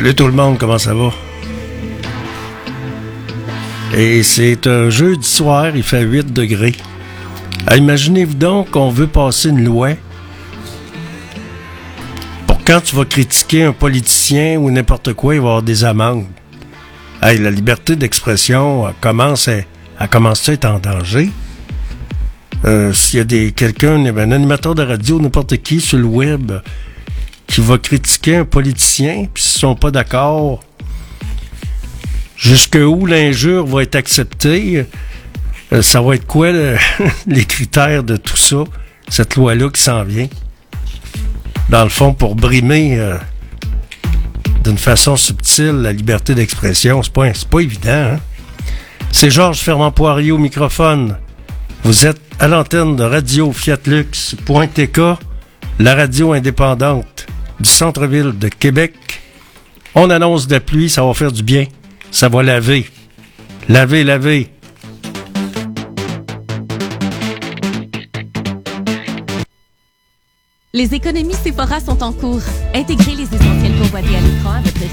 Salut tout le monde, comment ça va? Et c'est un jeudi soir, il fait 8 degrés. Imaginez-vous donc qu'on veut passer une loi pour quand tu vas critiquer un politicien ou n'importe quoi, il va y avoir des amendes. Hey, la liberté d'expression commence à être en danger. S'il y a quelqu'un, un animateur de radio, n'importe qui sur le web qui va critiquer un politicien, puis s'ils sont pas d'accord, jusqu'où l'injure va être acceptée, ça va être quoi les critères de tout ça, cette loi-là qui s'en vient? Dans le fond, pour brimer d'une façon subtile la liberté d'expression, c'est pas évident, hein? C'est Georges Fermant-Poirier au microphone. Vous êtes à l'antenne de Radio Fiatlux.tk, la radio indépendante du centre-ville de Québec. On annonce de la pluie, ça va faire du bien. Ça va laver. Laver. Les économies Sephora sont en cours. Intégrez les essentiels convoités à l'écran à votre...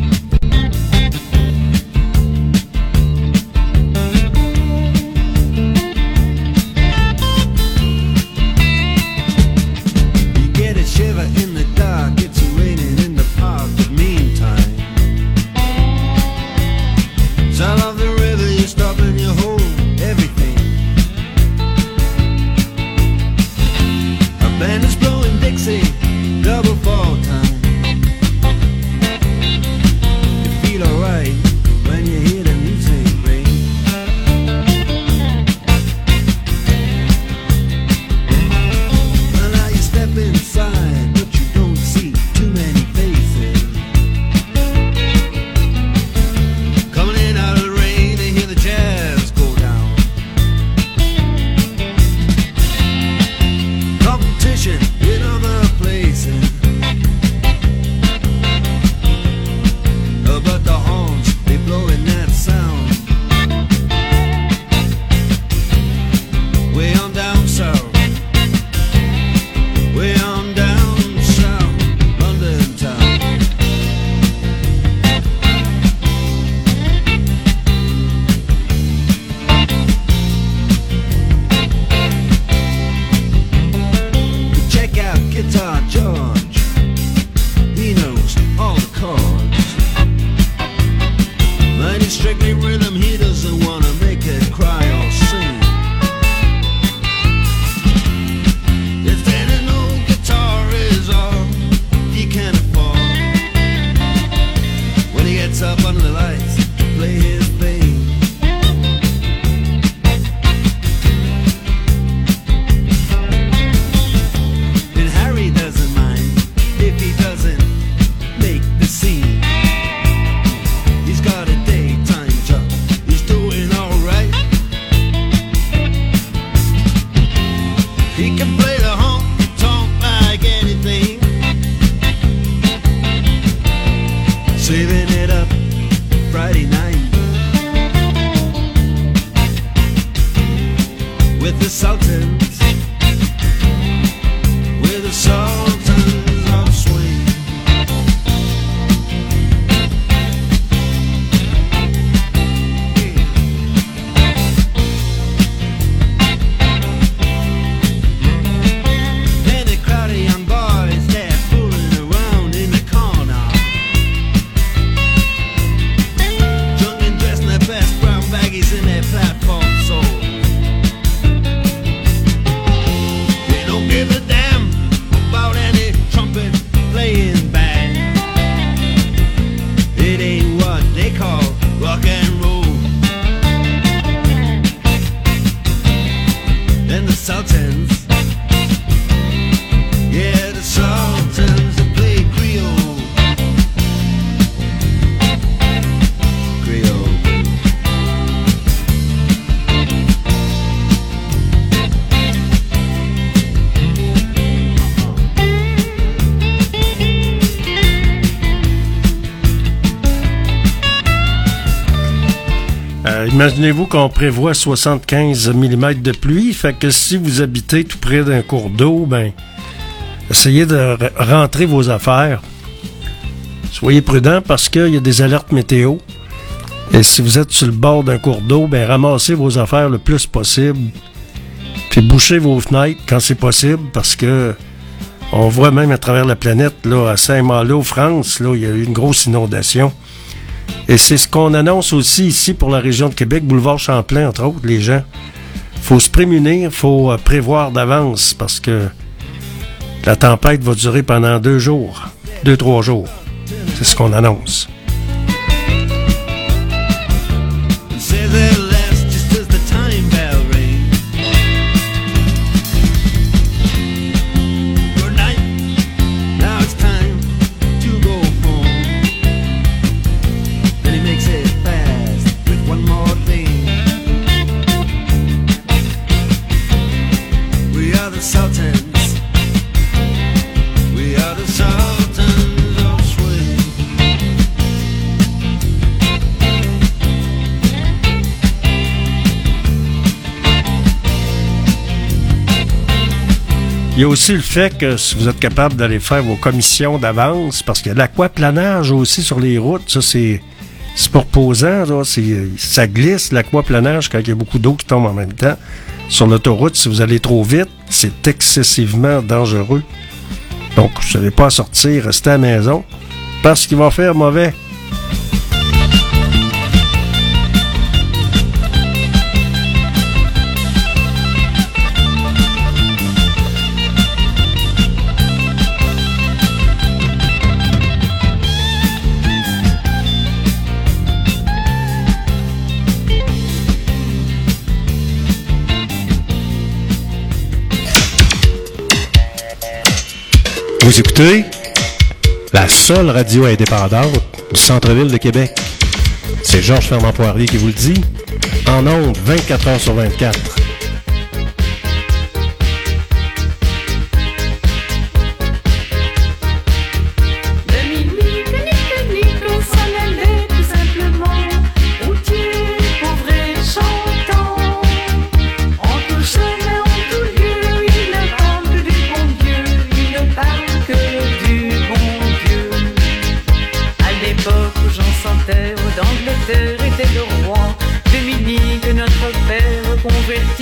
Imaginez-vous qu'on prévoit 75 mm de pluie, fait que si vous habitez tout près d'un cours d'eau, ben, essayez de rentrer vos affaires. Soyez prudents parce qu'il y a des alertes météo. Et si vous êtes sur le bord d'un cours d'eau, ben ramassez vos affaires le plus possible. Puis bouchez vos fenêtres quand c'est possible parce que on voit même à travers la planète, là, à Saint-Malo, France, là, il y a eu une grosse inondation. Et c'est ce qu'on annonce aussi ici pour la région de Québec, boulevard Champlain, entre autres, les gens. Faut se prémunir, faut prévoir d'avance parce que la tempête va durer pendant 2 jours, 2-3 jours. C'est ce qu'on annonce. Il y a aussi le fait que si vous êtes capable d'aller faire vos commissions d'avance, parce qu'il y a de l'aquaplanage aussi sur les routes, ça c'est pas reposant, là, ça glisse l'aquaplanage quand il y a beaucoup d'eau qui tombe en même temps. Sur l'autoroute, si vous allez trop vite, c'est excessivement dangereux. Donc, vous ne savez pas sortir, restez à la maison, parce qu'il va faire mauvais. Vous écoutez la seule radio indépendante du centre-ville de Québec. C'est Georges Fernand Poirier qui vous le dit, en ondes 24 heures sur 24. Était le roi, Dominique, notre père converti.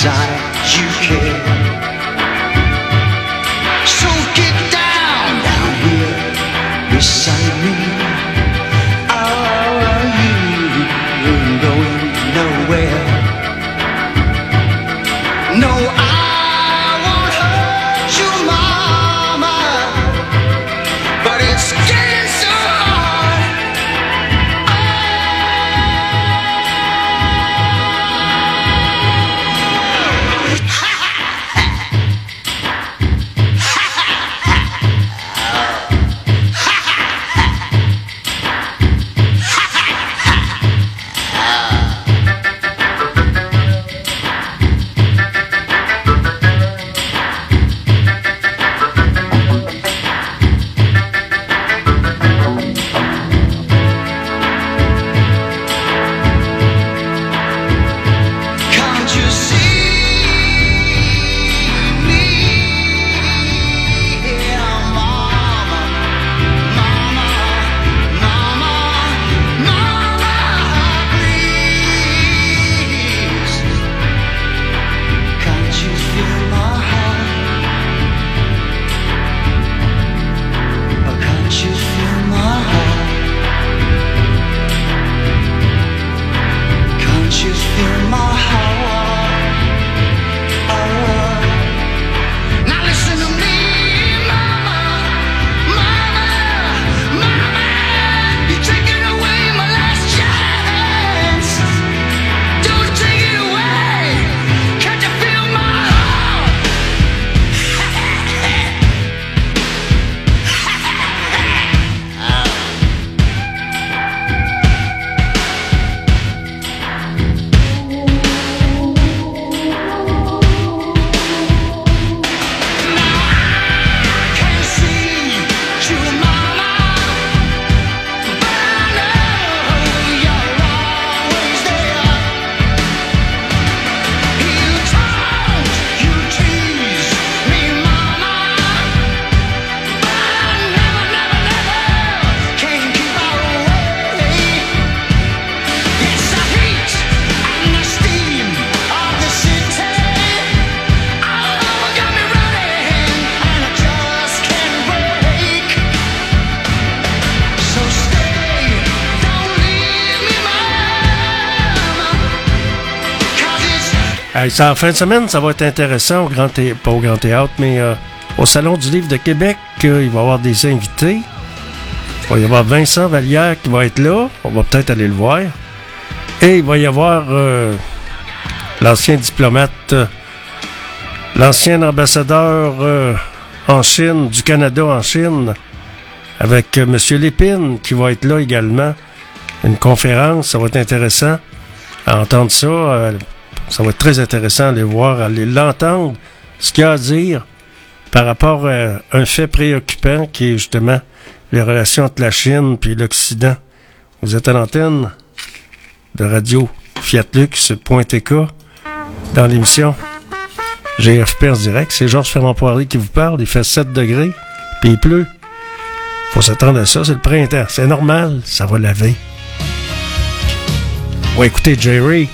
inside you care. So get down here beside me. Oh, you ain't going nowhere. No, I won't hurt you, mama, but it's getting so hard. Ça, en fin de semaine, ça va être intéressant, pas au Grand Théâtre, mais au Salon du Livre de Québec, il va y avoir des invités. Il va y avoir Vincent Vallière qui va être là. On va peut-être aller le voir. Et il va y avoir l'ancien diplomate, l'ancien ambassadeur en Chine, du Canada en Chine, avec M. Lépine qui va être là également. Une conférence, ça va être intéressant à entendre ça. Ça va être très intéressant à aller voir, à aller l'entendre, ce qu'il y a à dire par rapport à un fait préoccupant qui est justement les relations entre la Chine et l'Occident. Vous êtes à l'antenne de Radio Fiatlux.tk dans l'émission GFP en direct. C'est Georges Fermant-Poirier qui vous parle. Il fait 7 degrés, puis il pleut. Faut s'attendre à ça, c'est le printemps. C'est normal, ça va laver. On va écouter Jerry.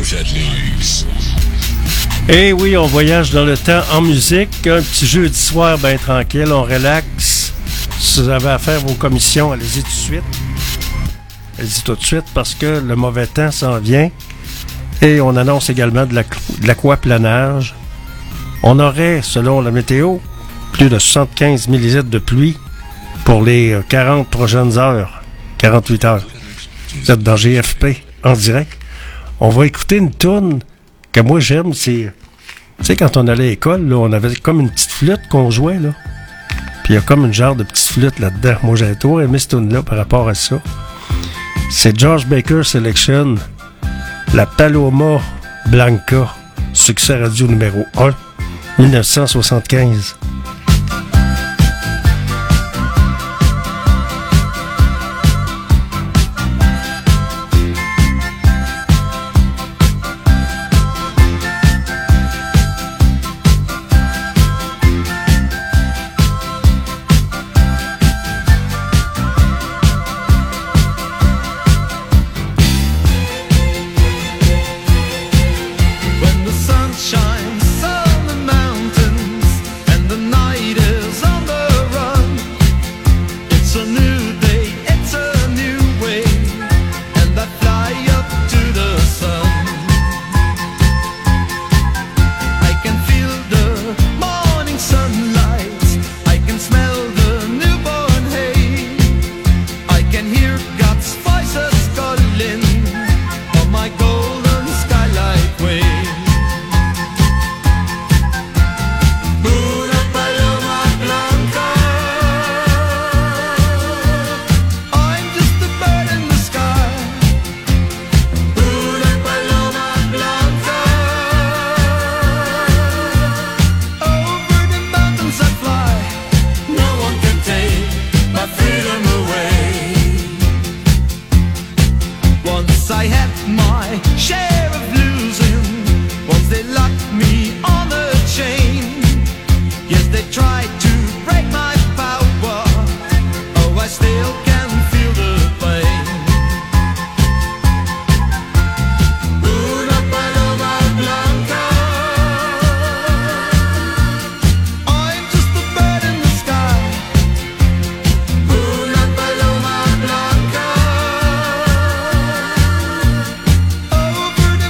Et oui, on voyage dans le temps en musique. Un petit jeudi soir bien tranquille, on relaxe. Si vous avez à faire vos commissions, allez-y tout de suite. Allez-y tout de suite parce que le mauvais temps s'en vient. Et on annonce également de l'aquaplanage. On aurait, selon la météo, plus de 75 millilitres de pluie pour les 40 prochaines heures, 48 heures. Vous êtes dans GFP, en direct. On va écouter une toune que moi j'aime, c'est... Tu sais, quand on allait à l'école, là, on avait comme une petite flûte qu'on jouait, là. Puis il y a comme une genre de petite flûte là-dedans. Moi, j'ai toujours aimé cette toune-là par rapport à ça. C'est George Baker Selection, la Paloma Blanca, succès radio numéro 1, 1975. Over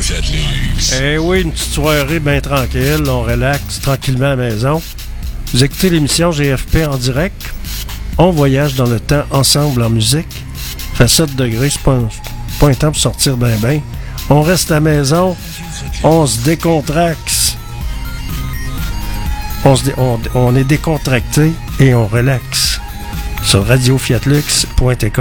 Eh oui, une petite soirée bien tranquille. On relaxe tranquillement à la maison. Vous écoutez l'émission GFP en direct. On voyage dans le temps ensemble en musique. Fait 7 degrés, c'est pas un temps pour sortir d'un bain. On reste à la maison. On se décontracte. On est décontracté et on relaxe. Sur radiofiatlux.tk.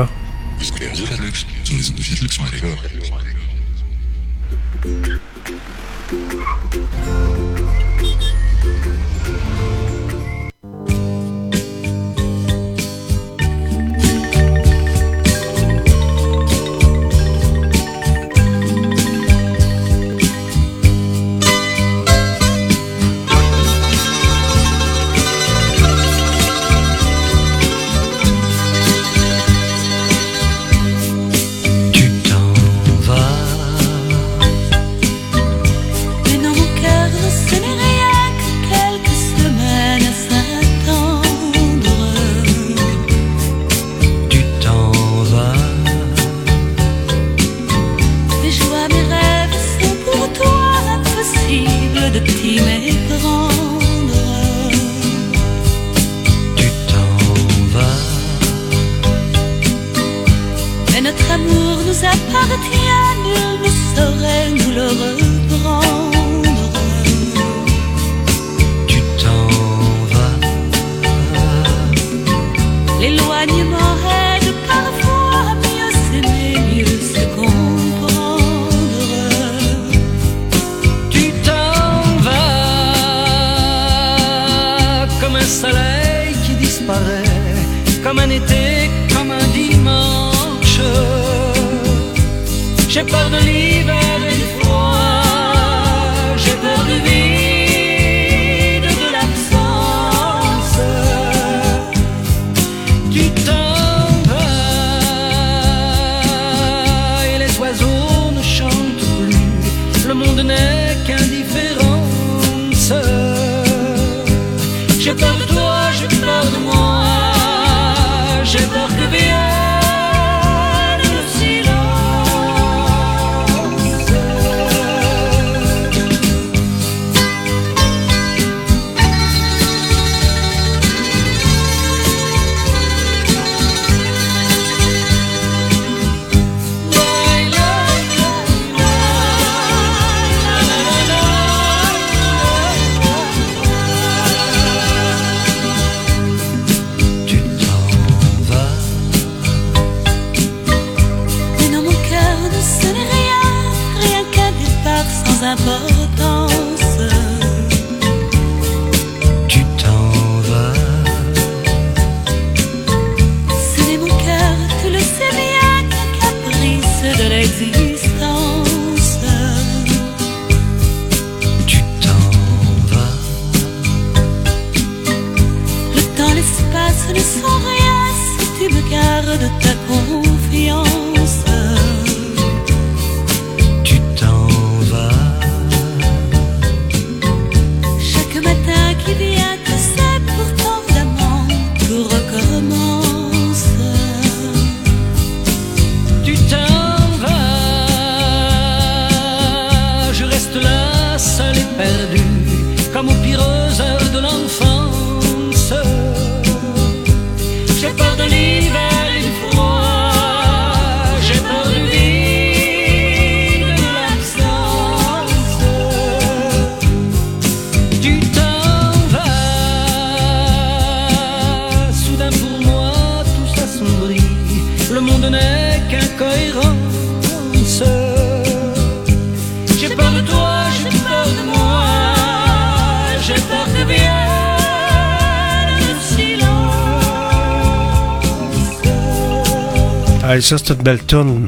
Hey, ça, c'est une belle toune.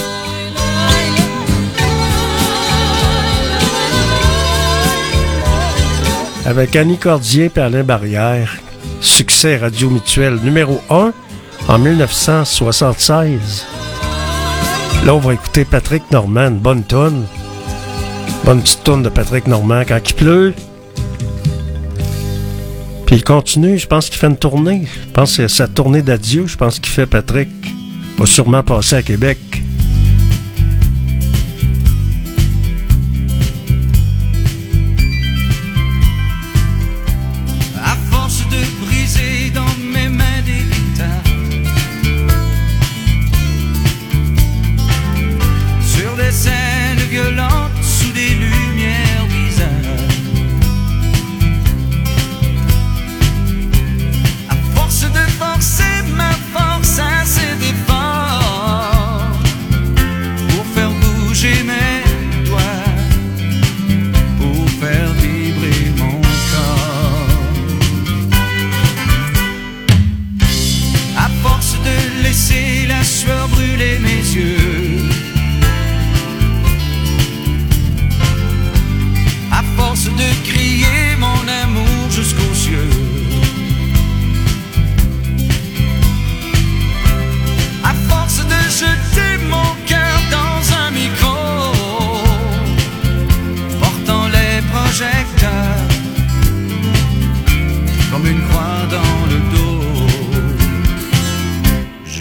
Avec Annie Cordier et Alain Barrière. Succès Radio Mutuel numéro 1 en 1976. Là, on va écouter Patrick Normand, une bonne toune. Bonne petite toune de Patrick Normand quand il pleut. Puis il continue, je pense qu'il fait une tournée. Je pense que c'est sa tournée d'adieu, je pense qu'il fait Patrick. Va sûrement passer à Québec.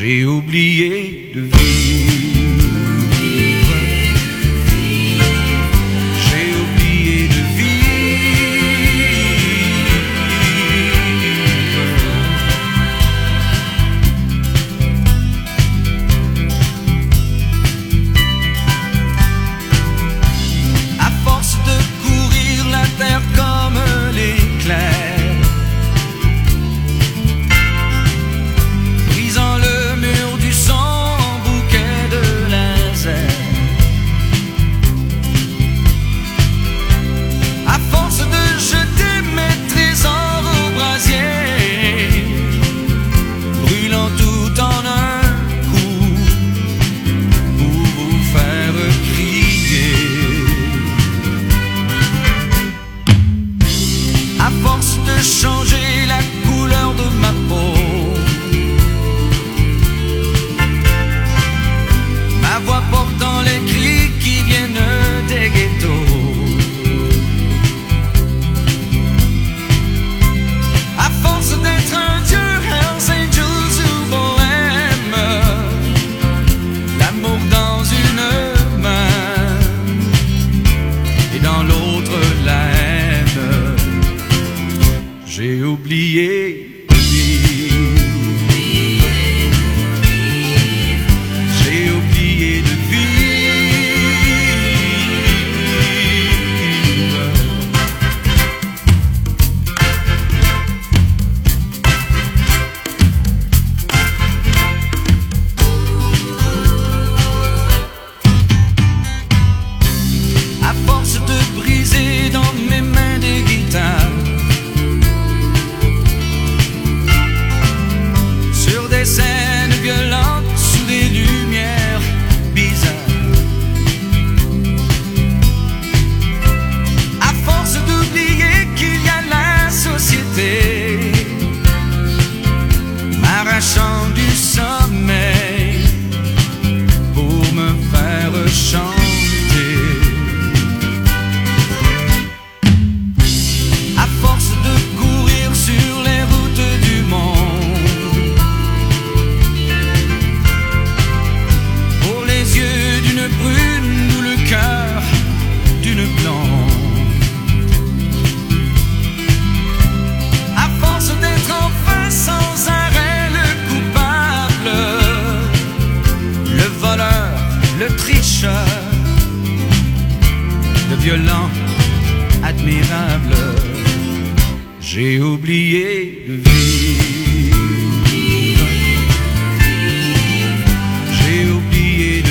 J'ai oublié de vivre. J'ai oublié de vivre. À force de courir la terre comme l'éclair, changer la couleur de ma peau, ma voix portant les cris qui viennent des ghettos. À force d'être un dieu, Hells Angels ou bohème, l'amour dans une main et dans l'autre la haine. J'ai oublié de vivre. J'ai oublié de vivre. À force de briser dans mes mains des guitares, des scènes violentes sous des lumières bizarres. À force d'oublier qu'il y a la société m'arrachant du sommeil pour me faire chanter. À force de courir sur les routes du monde, d'une brune ou le cœur d'une blonde. À force d'être enfin sans arrêt le coupable, le voleur, le tricheur, le violent admirable, j'ai oublié de vivre. J'ai oublié de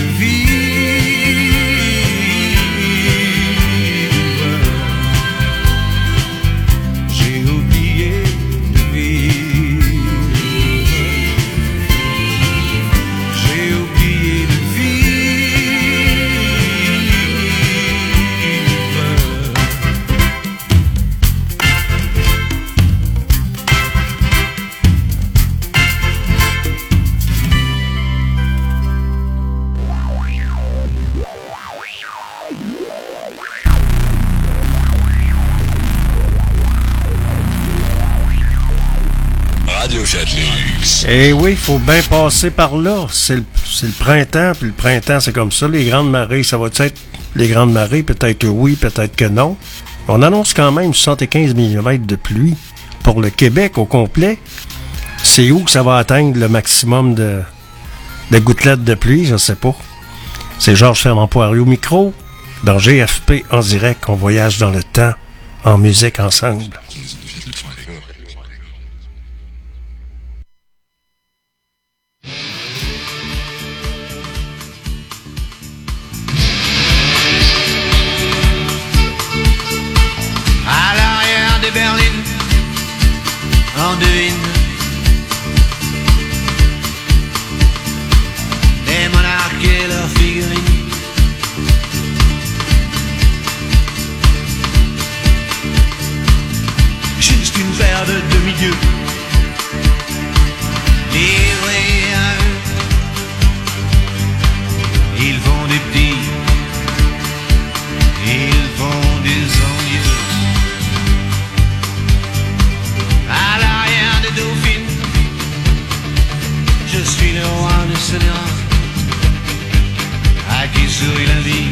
Eh oui, il faut bien passer par là. C'est le printemps, puis le printemps, c'est comme ça. Les grandes marées, ça va être les grandes marées? Peut-être oui, peut-être que non. On annonce quand même 75 mm de pluie pour le Québec au complet. C'est où que ça va atteindre le maximum de gouttelettes de pluie? Je ne sais pas. C'est Georges Fernand-Poirier au micro. Dans GFP en direct, on voyage dans le temps, en musique ensemble. Berlin, Anduin, les monarques et leurs figurines. Juste une paire de demi-dieux livrés à eux. Ils font des petits, ils font des envieux. À l'arrière des dauphines, je suis le roi sourit la vie.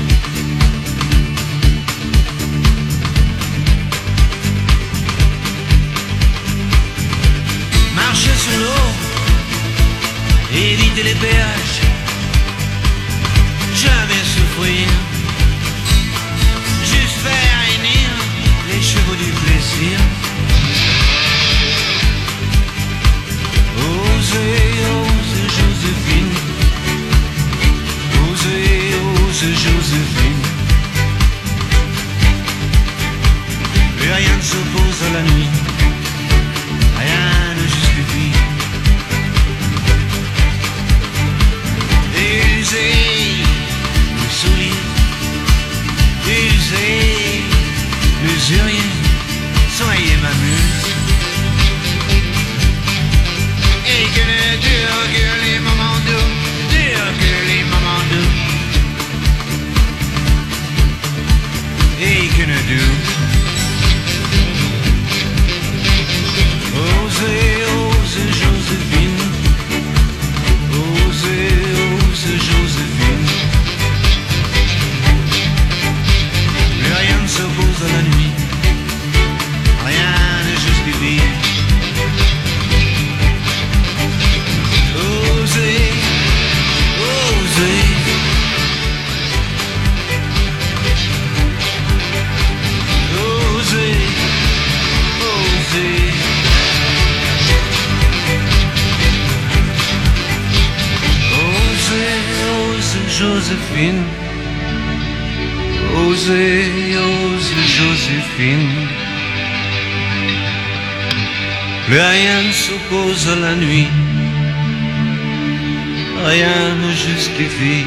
Marcher sur l'eau, éviter les péages, jamais souffrir, juste faire réunir les chevaux du plaisir. Osez, osez Joséphine, osez, osez Joséphine. Et rien ne s'oppose à la nuit, rien ne justifie. Usez le sourire, usez l'usurier, soyez ma muse. Et que ne durent que les moments doux, durent que les moments doux. Et que ne durent. Osez, osez Joséphine, osez, osez Joséphine. Mais rien ne s'oppose à la nuit, rien ne justifie. Osez, osez. Osez, osez. Joséphine, osez, osez Joséphine. Plus rien ne s'oppose à la nuit, rien ne justifie.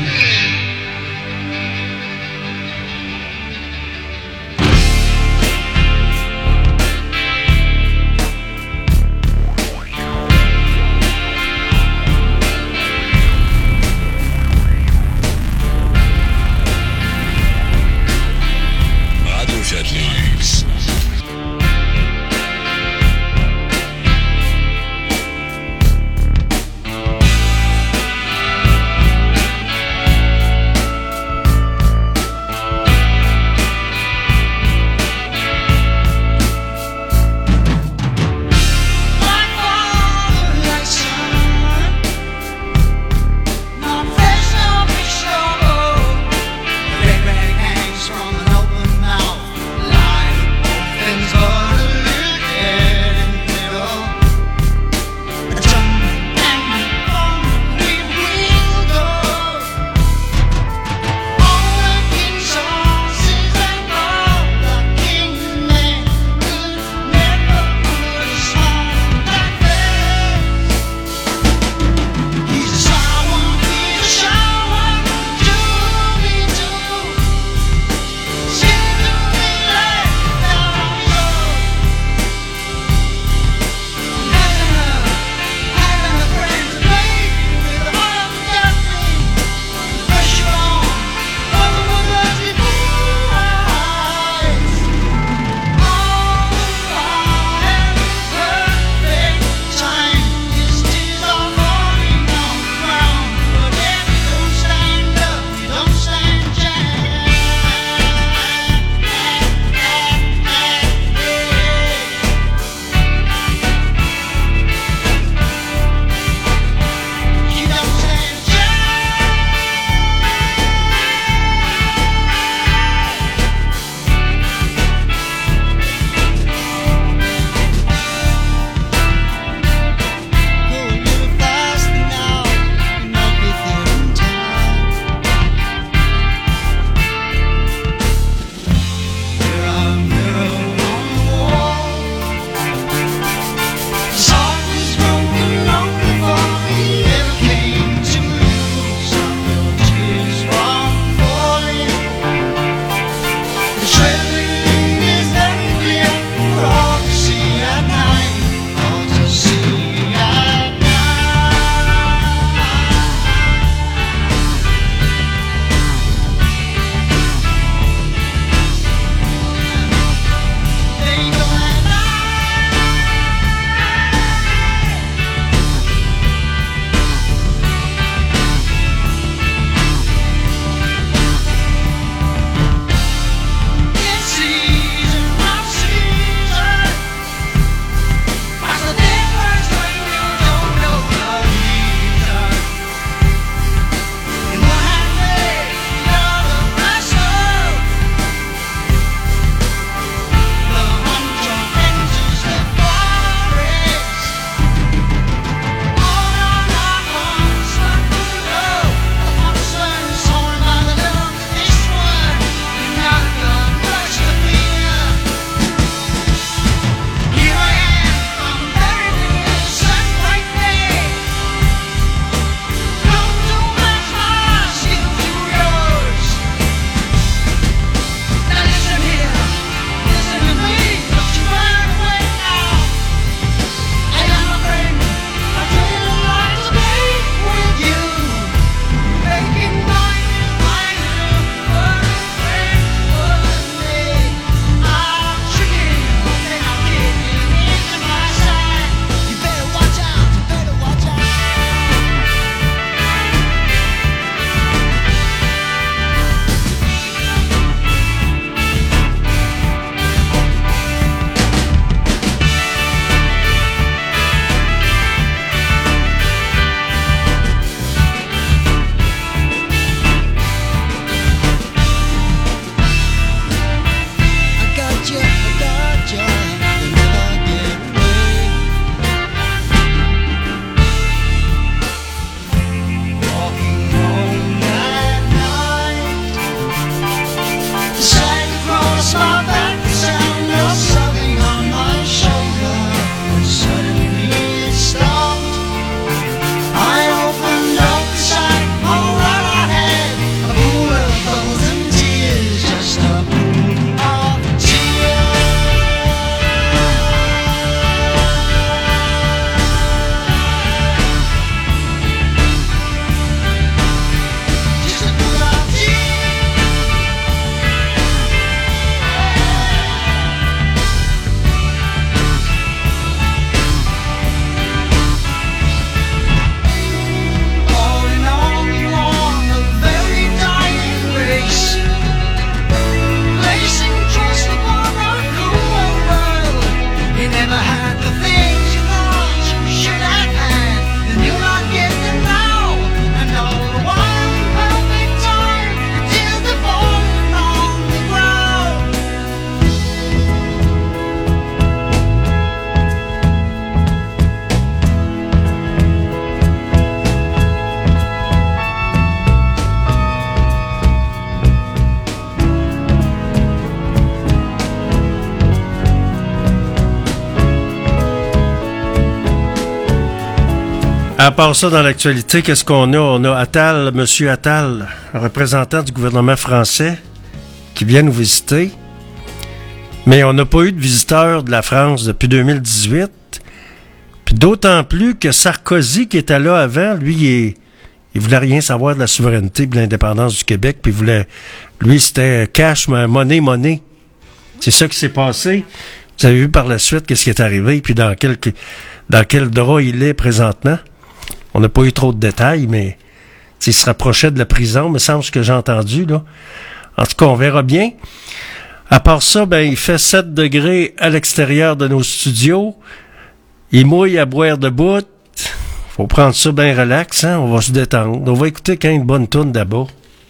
À part ça, dans l'actualité, qu'est-ce qu'on a? On a Attal, M. Attal, représentant du gouvernement français, qui vient nous visiter. Mais on n'a pas eu de visiteurs de la France depuis 2018. Puis d'autant plus que Sarkozy, qui était là avant, lui, il voulait rien savoir de la souveraineté et de l'indépendance du Québec. Puis lui, c'était cash, money. C'est ça qui s'est passé. Vous avez vu par la suite qu'est-ce qui est arrivé, puis dans quel drap il est présentement. On n'a pas eu trop de détails, mais il se rapprochait de la prison, me semble ce que j'ai entendu, là. En tout cas, on verra bien. À part ça, il fait 7 degrés à l'extérieur de nos studios. Il mouille à boire debout. Faut prendre ça bien relax, hein. On va se détendre. On va écouter quand une bonne tourne d'abord.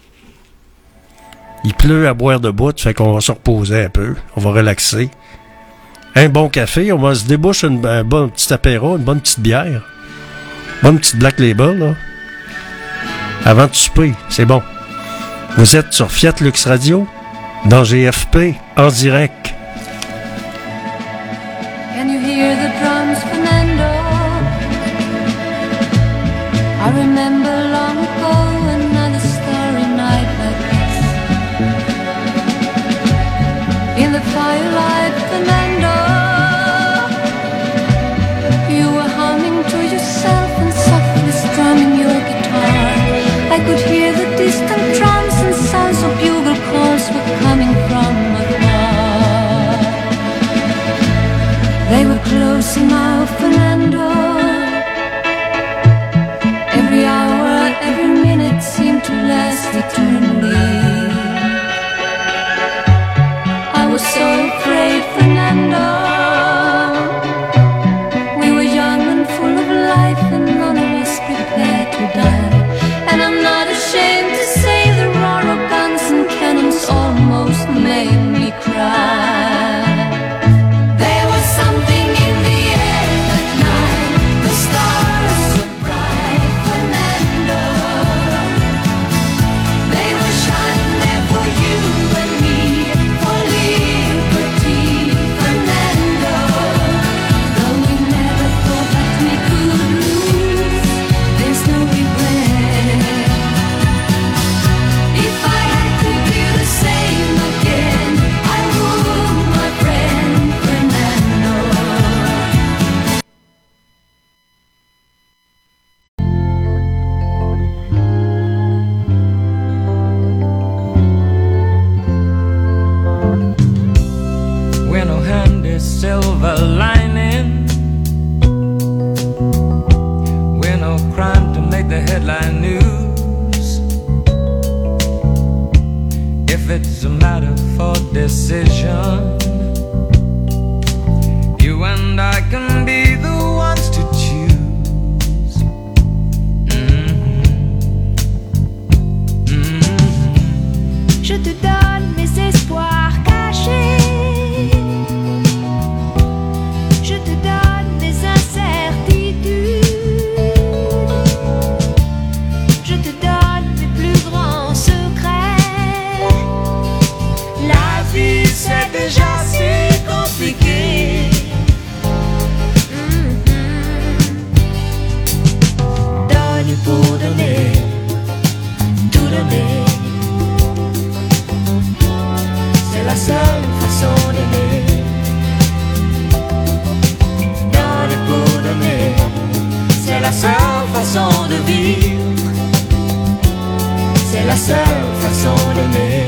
Il pleut à boire debout, fait qu'on va se reposer un peu. On va relaxer. Un bon café, on va se déboucher un bon petit apéro, une bonne petite bière. Bonne petite Black Label, là. Avant de souper, c'est bon. Vous êtes sur Fiat Lux Radio, dans GFP, en direct. Can you hear the drums, Fernando? I remember long ago another starry night like this. In the firelight, Fernando, you were humming to yourself and softly strumming your guitar. I could hear the distant drums and sounds of bugle calls were coming from afar. They were close now, Fernando. Every hour, every minute seemed to last eternally. I was so afraid, Fernando. We were young and full of life and none of us prepared to die. And I'm not ashamed to say the roar of guns and cannons almost made me cry. There was something in the air that night. The stars were bright, Fernando. They were shining there for you and me, for liberty, Fernando. Though we never thought that we could lose, there's no regret. If I had to do the same again, I would, my friend Fernando. We're no handy silver lining. We're no crime to make the headline news. If it's a matter for decision, you and I can be the ones to choose. Je te donne mes espoirs cachés. Je te donne mes incertitudes. Je te donne mes plus grands secrets. La vie c'est déjà si compliqué. Donne pour donner, tout donner. C'est la seule façon d'aimer. Donner pour donner, c'est la seule façon de vivre. C'est la seule façon d'aimer.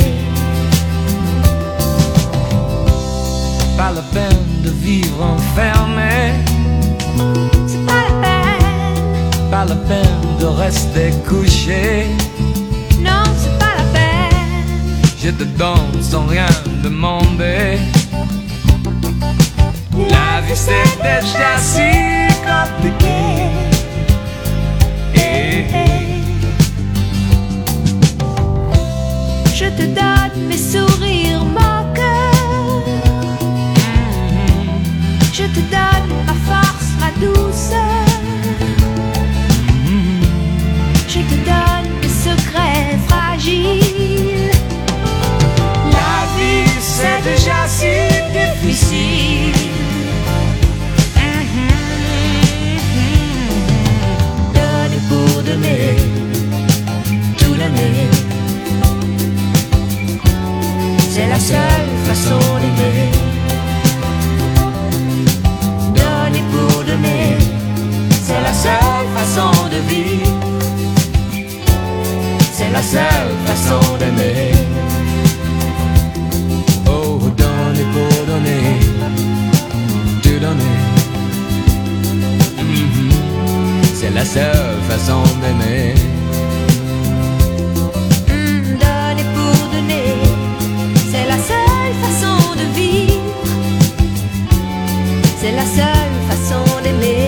Pas la peine de vivre enfermé. C'est pas la peine. Pas la peine de rester couché. Non, c'est pas la peine. Je te donne sans rien demander. La vie c'est déjà si compliqué. Je te donne mes sourires moqueurs. Je te donne ma force, ma douceur. Je te donne mes secrets fragiles. La vie c'est déjà si difficile. la seule façon d'aimer. Donner pour donner, c'est la seule façon de vivre. C'est la seule façon d'aimer. Oh, donner pour donner, te donner. C'est la seule façon d'aimer. Donner pour donner, c'est la seule façon de vivre. C'est la seule façon d'aimer.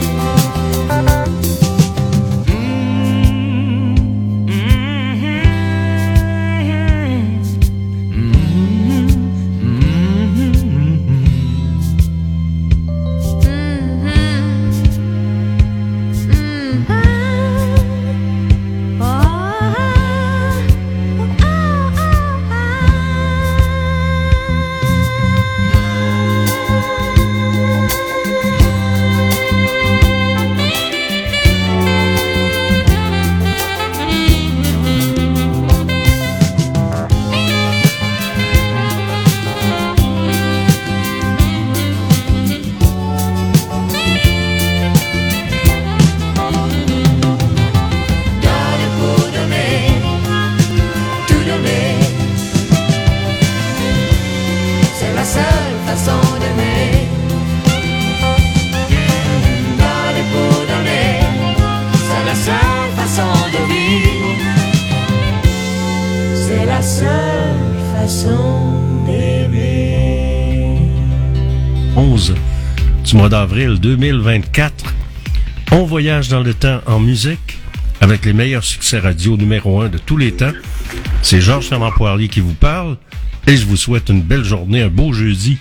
Du mois d'avril 2024. On voyage dans le temps en musique avec les meilleurs succès radio numéro 1 de tous les temps. C'est Georges Fernand-Poirier qui vous parle et je vous souhaite une belle journée, un beau jeudi.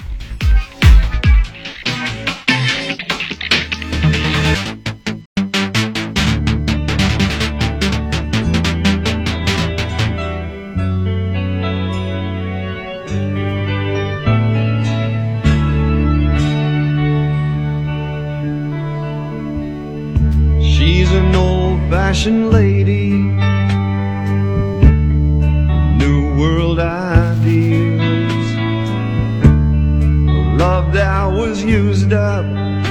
Lady, new world ideas, love that was used up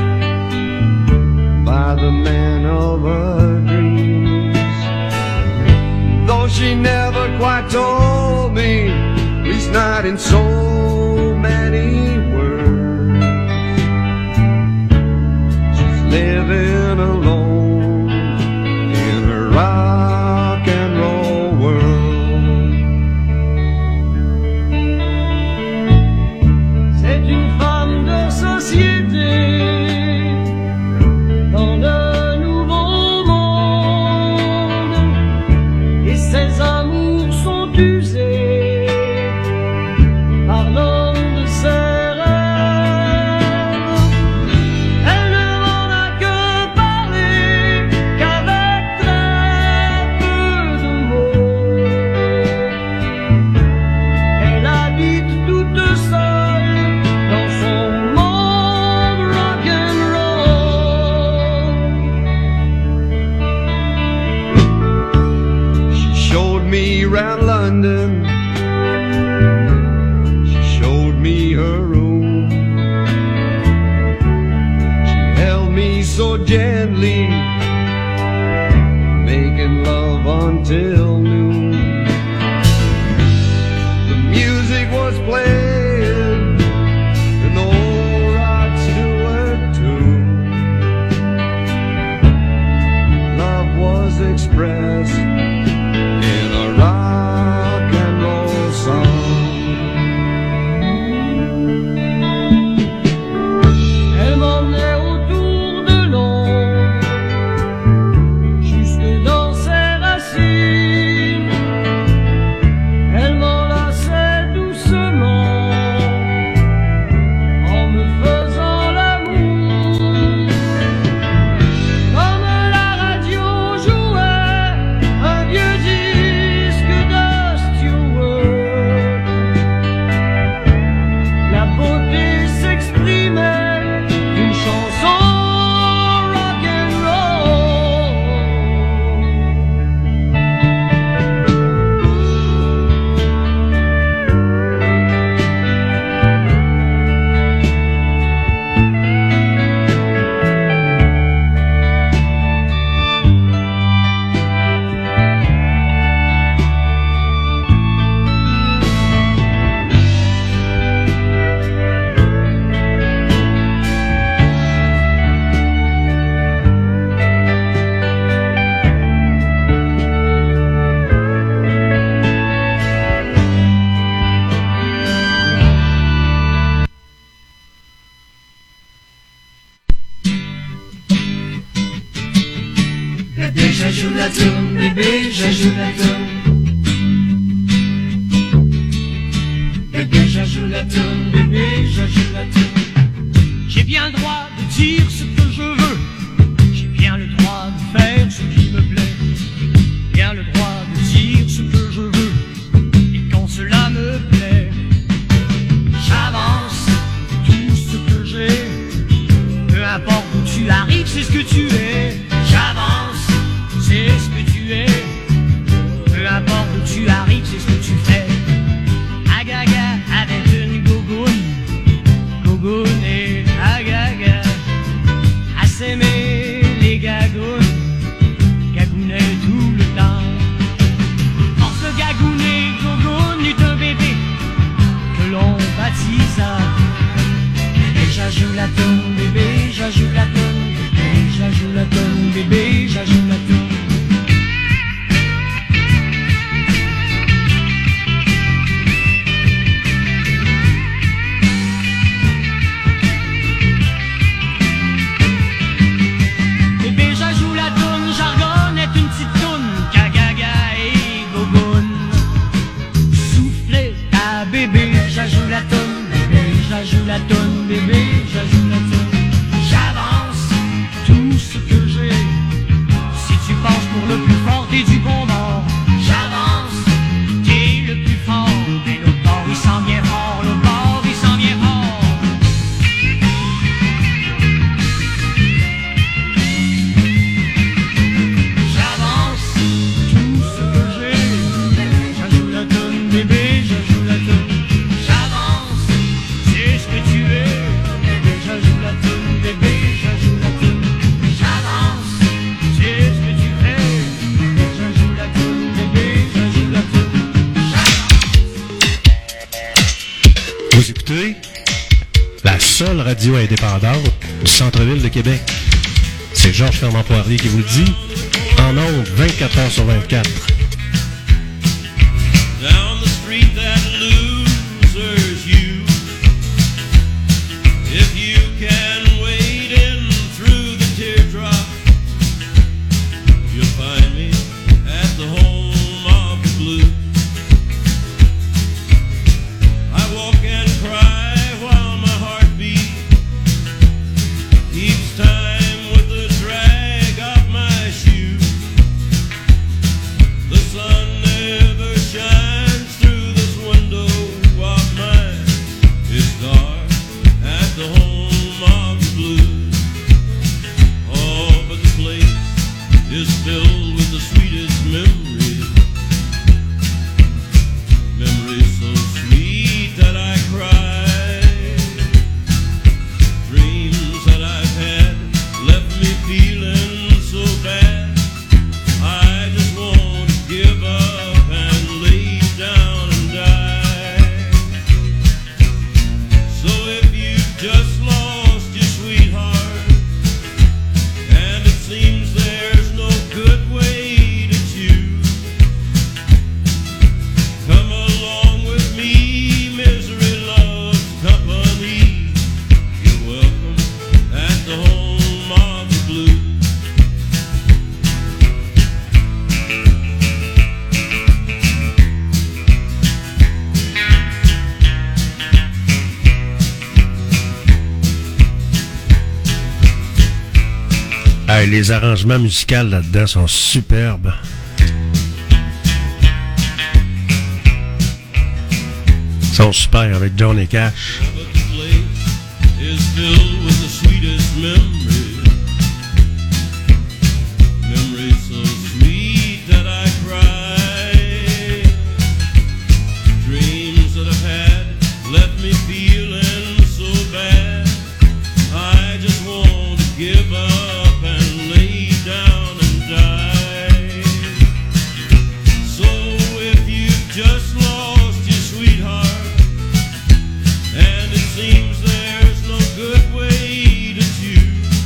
by the man of her dreams. Though she never quite told me, at least not in so many words, she's living alone. Rock and roll world. C'est une femme de société dans le nouveau monde, et ses amours sont usés par l'homme de ses rêves. Elle ne m'en a que parlé qu'avec around London, she showed me her room. She held me so gently, making love until noon. The music was playing an old Rod Stewart tune. Love was expressed in a rock and j'ajoute la tonne. Bébé, j'ajoute la tonne. Bébé, j'ajoute la tonne. J'ai bien le droit de dire ce que je veux. J'ai bien le droit de faire ce qui me plaît. Bien le droit de dire ce que je veux. Et quand cela me plaît, j'avance tout ce que j'ai. Peu importe où tu arrives, c'est ce que tu es. J'avance, c'est ce que tu es. Peu importe où tu arrives, c'est ce que tu fais. Agaga avec une gogoune, gogoune et agaga. À s'aimer les gagounes, gagounaient tout le temps. Force de gagouner, gogoune eut un bébé que l'on baptisa. Bébé, j'ajoute la tonne. Bébé, j'ajoute la tonne. Bébé, j'ajoute la tonne. Bébé, j'ajoute la tonne. Bébé, j'ajoute la toune, jargonne est une petite toune, cagaga et gogoune. Soufflez à bébé, j'ajoute la tonne. Bébé, j'ajoute la tonne. Bébé, j'ajoute la tonne. J'avance tout ce que j'ai. Si tu penses pour le plus fort, t'es du bon bord. J'avance, t'es le plus fort. Mais l'autre bord, il s'en vient fort. L'autre bord, il s'en vient fort. J'avance tout ce que j'ai. J'ajoute la tonne. Bébé, j'ajoute la tonne. J'avance, c'est ce que tu es. Bébé, j'ajoute la tonne. Bébé, j'ajoute la tonne. J'avance, c'est ce que tu fais. Bébé, j'ajoute la tonne. Bébé, j'ajoute la tonne. Vous écoutez la seule radio indépendante du centre-ville de Québec. C'est Georges Fernand Poirier qui vous le dit, en ondes 24 heures sur 24. Down the street that losers you. If you can wade in through the teardrop, you'll find me at the home of the blue. I walk and cry while my heart beats each time with the drag of my shoe. The sun never shines through this window of mine. It's dark at the home of the blue. Oh, but the place is filled with the sweetest memories. Memories so sweet that I cry. Dreams that I've had left me feeling so bad. I just want to give up and lay down and die. So if you've just lost your sweetheart, and it seems there's no good way to choose, come along with me, misery loves company. You're welcome at the home of the blue. Hey, les arrangements musicaux là-dedans sont superbes. Ils sont super avec Johnny Cash. But the place is filled with the sweetest memories. Memories so sweet that I cry. Dreams that I've had left me feeling so bad. I just want to give up and lay down and die. So if you've just lost your sweetheart, and it seems there's no good way to choose,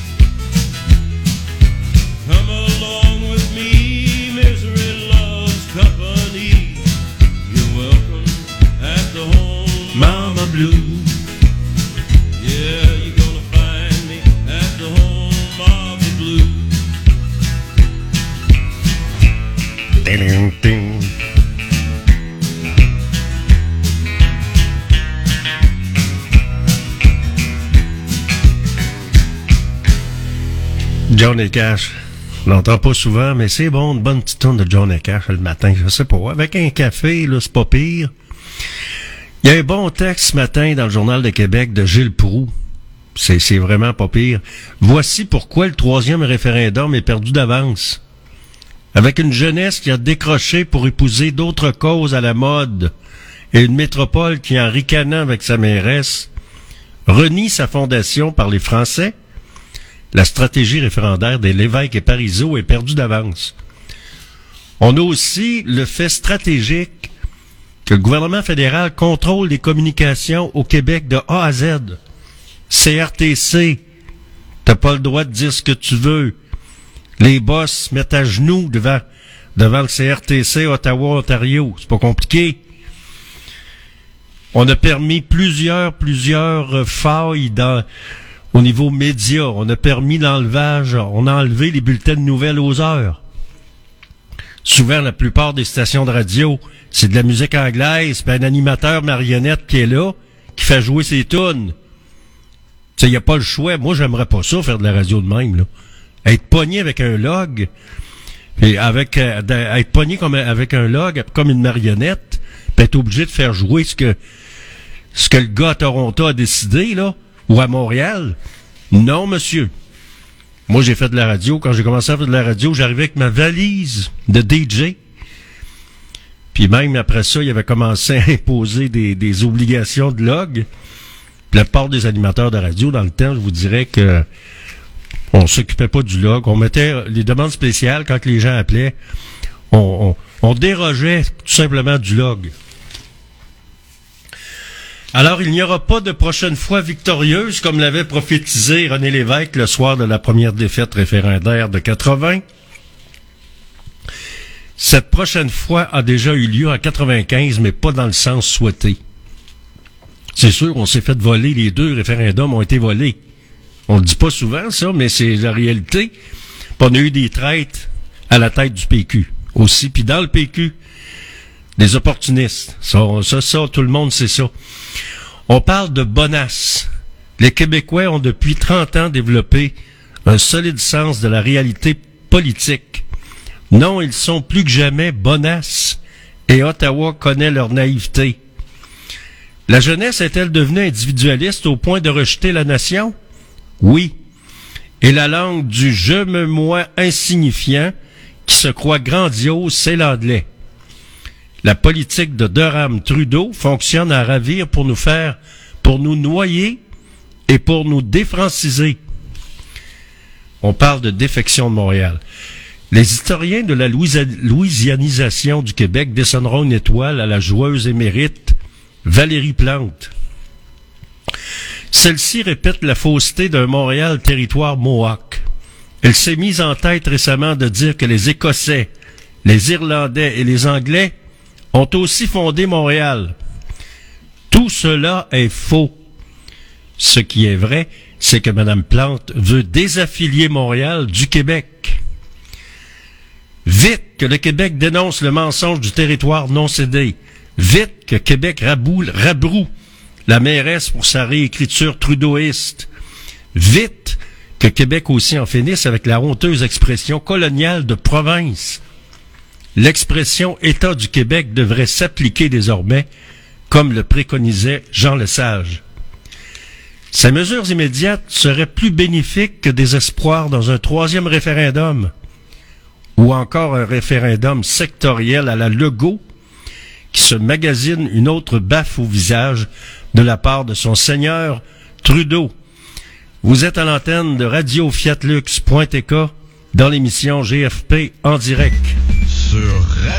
come along with me, misery loves company. You're welcome at the home Mama Blue. Yeah, you're gonna find me at the home of the blue. Johnny Cash. On l'entend pas souvent, mais c'est bon, une bonne petite tourne de Johnny Cash le matin, je sais pas. Avec un café, là, c'est pas pire. Il y a un bon texte ce matin dans le Journal de Québec de Gilles Proulx. C'est vraiment pas pire. Voici pourquoi le 3e référendum est perdu d'avance. Avec une jeunesse qui a décroché pour épouser d'autres causes à la mode et une métropole qui, en ricanant avec sa mairesse, renie sa fondation par les Français, la stratégie référendaire des Lévesque et Parizeau est perdue d'avance. On a aussi le fait stratégique que le gouvernement fédéral contrôle les communications au Québec de A à Z. CRTC, t'as pas le droit de dire ce que tu veux. Les boss se mettent à genoux devant le CRTC Ottawa-Ontario. C'est pas compliqué. On a permis plusieurs failles au niveau média. On a permis l'enlevage. On a enlevé les bulletins de nouvelles aux heures. Souvent, la plupart des stations de radio, c'est de la musique anglaise, puis un animateur marionnette qui est là, qui fait jouer ses tunes. Tu sais, il n'y a pas le choix. Moi, j'aimerais pas ça, faire de la radio de même, là. Être pogné avec un log, puis être pogné avec un log, comme une marionnette, puis être obligé de faire jouer ce que le gars à Toronto a décidé, là, ou à Montréal. Non, monsieur. Moi, j'ai fait de la radio. Quand j'ai commencé à faire de la radio, j'arrivais avec ma valise de DJ. Puis même après ça, il avait commencé à imposer des obligations de log. Puis la part des animateurs de radio, dans le temps, je vous dirais que on s'occupait pas du log. On mettait les demandes spéciales quand les gens appelaient. On dérogeait tout simplement du log. Alors, il n'y aura pas de prochaine fois victorieuse, comme l'avait prophétisé René Lévesque le soir de la première défaite référendaire de 80. Cette prochaine fois a déjà eu lieu en 95, mais pas dans le sens souhaité. C'est sûr, on s'est fait voler, les 2 référendums ont été volés. On le dit pas souvent, ça, mais c'est la réalité. Puis on a eu des traites à la tête du PQ aussi. Puis dans le PQ, des opportunistes. Ça, tout le monde sait ça. On parle de bonasse. Les Québécois ont depuis 30 ans développé un solide sens de la réalité politique. Non, ils sont plus que jamais bonasses. Et Ottawa connaît leur naïveté. La jeunesse est-elle devenue individualiste au point de rejeter la nation? Oui. Et la langue du « je me moi » insignifiant, qui se croit grandiose, c'est l'anglais. La politique de Durham-Trudeau fonctionne à ravir pour nous noyer et pour nous défranciser. On parle de défection de Montréal. Les historiens de la louisianisation du Québec décerneront une étoile à la joueuse émérite Valérie Plante. Celle-ci répète la fausseté d'un Montréal territoire mohawk. Elle s'est mise en tête récemment de dire que les Écossais, les Irlandais et les Anglais ont aussi fondé Montréal. Tout cela est faux. Ce qui est vrai, c'est que Mme Plante veut désaffilier Montréal du Québec. Vite que le Québec dénonce le mensonge du territoire non cédé. Vite que Québec rabroue la mairesse pour sa réécriture trudeauiste. Vite que Québec aussi en finisse avec la honteuse expression coloniale de province. L'expression État du Québec devrait s'appliquer désormais, comme le préconisait Jean Lesage. Ces mesures immédiates seraient plus bénéfiques que des espoirs dans un 3e référendum, ou encore un référendum sectoriel à la Legault, qui se magasine une autre baffe au visage de la part de son seigneur Trudeau. Vous êtes à l'antenne de radio-fiatlux.tk dans l'émission GFP en direct. Sur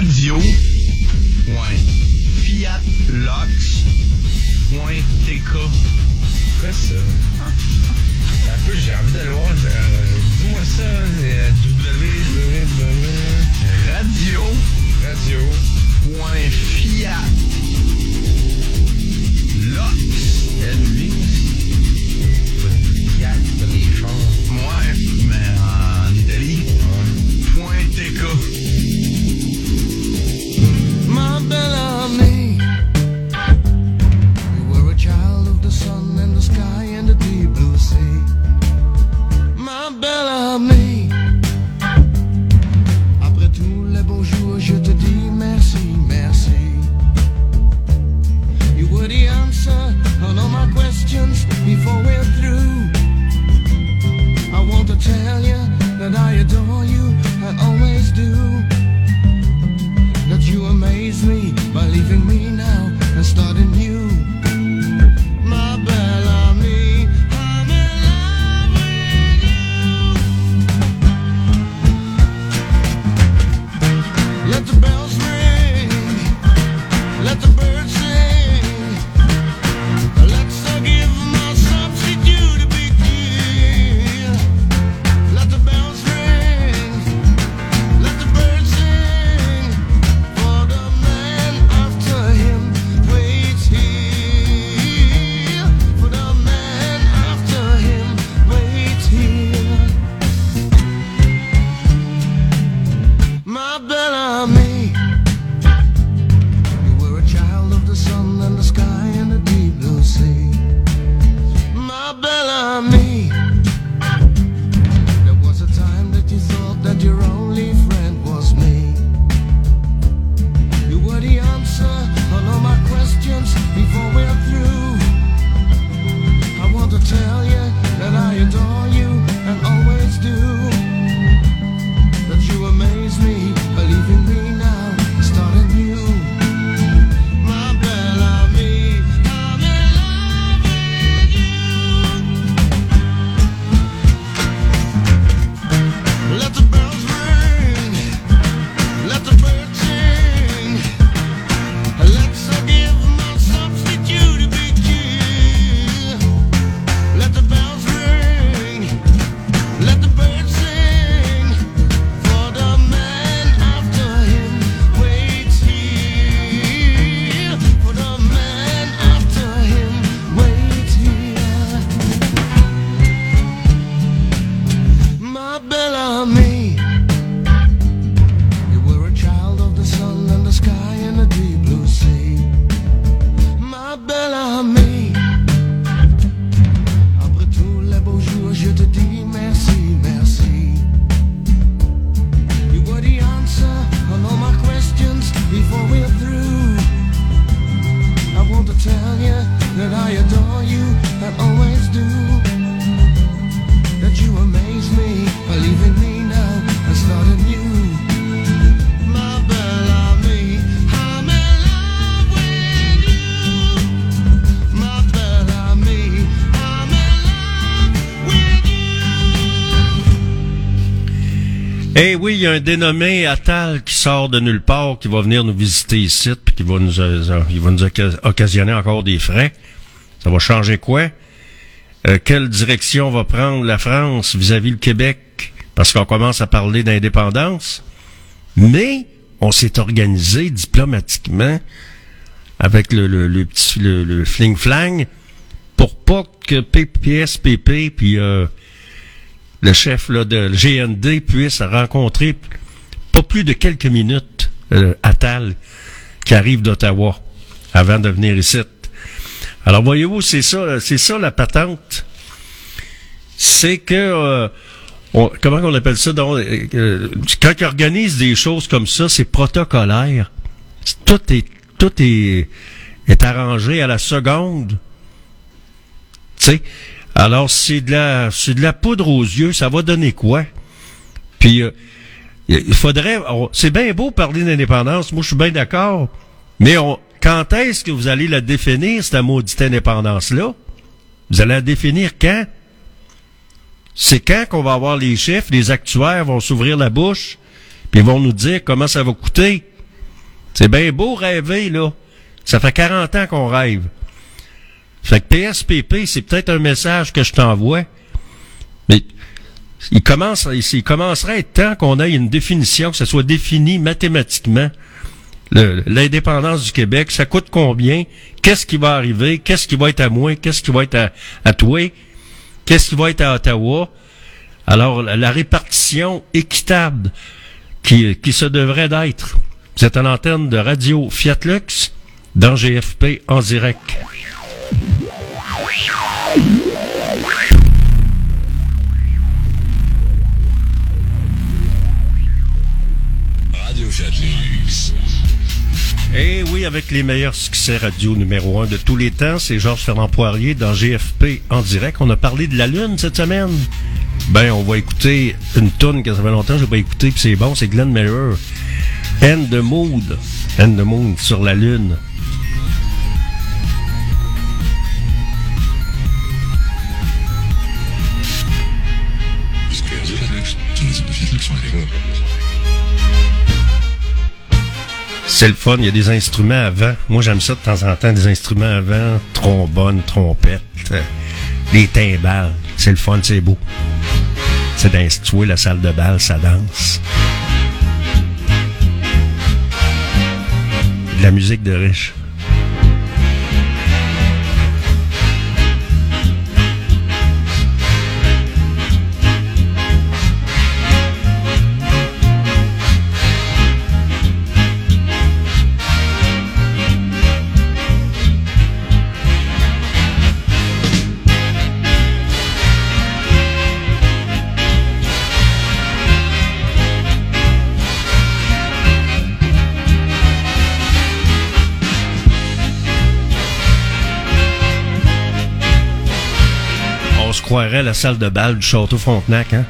radio.fiatlux.tk. Quoi ça? Un peu, j'ai envie de le voir. Dis-moi ça. My Bellamy, you were a child of the sun and the sky and the deep blue sea. My Bellamy. leaving me now and starting new. My Bellamy, I'm in love with you. Let the bells ring, let the birds sing. Let's give my substitute a big deal. Let the bells ring, let the birds sing. For the man after him waits here. For the man after him waits here. My Bellamy, you were a child of the sun and the sky and the deep blue sea. My Bellamy, there was a time that you thought that your only friend was me. You were the answer on all my questions before we're through. I want to tell you that I adore you and always do. That you amaze me, believing me now, starting new. My Bellamy, I'm in love with you. Let the bells ring, let the birds sing. Let's give my substitute a big cheer. Let the bells ring, let the birds sing. For the man after him waits here. For the man after him waits here. My Bellamy, you were a child of the sun and the sky and the deep blue sea. My Bellamy, après tous les beaux jours, je te dis merci, merci. You were the answer on all my questions before we're through. I want to tell you that I adore you and always do. That you amaze me, believing me now and starting new. My Bellamy, I'm in love with you. My Bellamy, I'm in love with you. Eh oui, il y a un dénommé Attal qui sort de nulle part, qui va venir nous visiter ici, puis qui va nous occasionner encore des frais. Ça va changer quoi? Quelle direction va prendre la France vis-à-vis le Québec? Parce qu'on commence à parler d'indépendance. Mais on s'est organisé diplomatiquement avec le fling-flang pour pas que PSPP puis le chef là, de GND puisse rencontrer pas plus de quelques minutes Attal qui arrive d'Ottawa avant de venir ici. Alors voyez-vous, c'est ça la patente. C'est que comment on appelle ça donc, quand ils organisent des choses comme ça, c'est protocolaire. Tout est arrangé à la seconde. Tu sais. Alors c'est de la poudre aux yeux, ça va donner quoi? Puis il faudrait c'est bien beau parler d'indépendance, moi je suis bien d'accord, mais quand est-ce que vous allez la définir, cette maudite indépendance-là? Vous allez la définir quand? C'est quand qu'on va avoir les chefs, les actuaires vont s'ouvrir la bouche, puis ils vont nous dire comment ça va coûter. C'est bien beau rêver, là. Ça fait 40 ans qu'on rêve. Fait que PSPP, c'est peut-être un message que je t'envoie, mais il commencerait à être temps qu'on ait une définition, que ça soit défini mathématiquement. L'indépendance du Québec, ça coûte combien? Qu'est-ce qui va arriver? Qu'est-ce qui va être à moi? Qu'est-ce qui va être à toi? Qu'est-ce qui va être à Ottawa? Alors, la répartition équitable qui se devrait d'être. Vous êtes à l'antenne de Radio Fiat Lux dans GFP en direct. Radio Fiat Lux. Eh oui, avec les meilleurs succès radio numéro 1 de tous les temps, c'est Georges Fernand Poirier dans GFP en direct. On a parlé de la Lune cette semaine. Ben, on va écouter une toune que ça fait longtemps que j'ai pas écouté, puis c'est bon, c'est Glenn Miller. And the Mood. And the Moon sur la Lune. C'est le fun, il y a des instruments avant. Moi, j'aime ça de temps en temps, des instruments avant, trombone, trompette, des timbales. C'est le fun, c'est beau. C'est d'instruire la salle de bal, ça danse. De la musique de riche. Croirait la salle de bal du Château Frontenac, hein?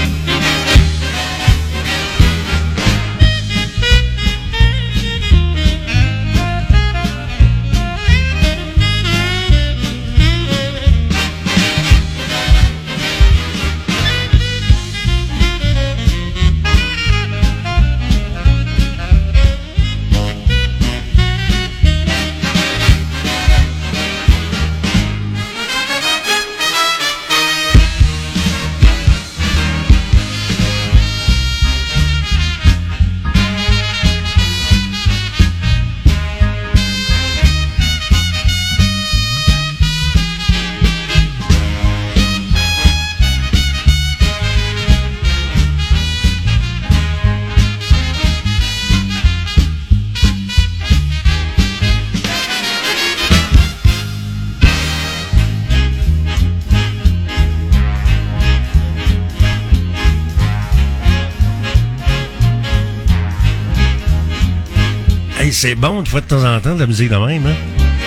Hey, c'est bon, une fois de temps en temps, de la musique de même, hein?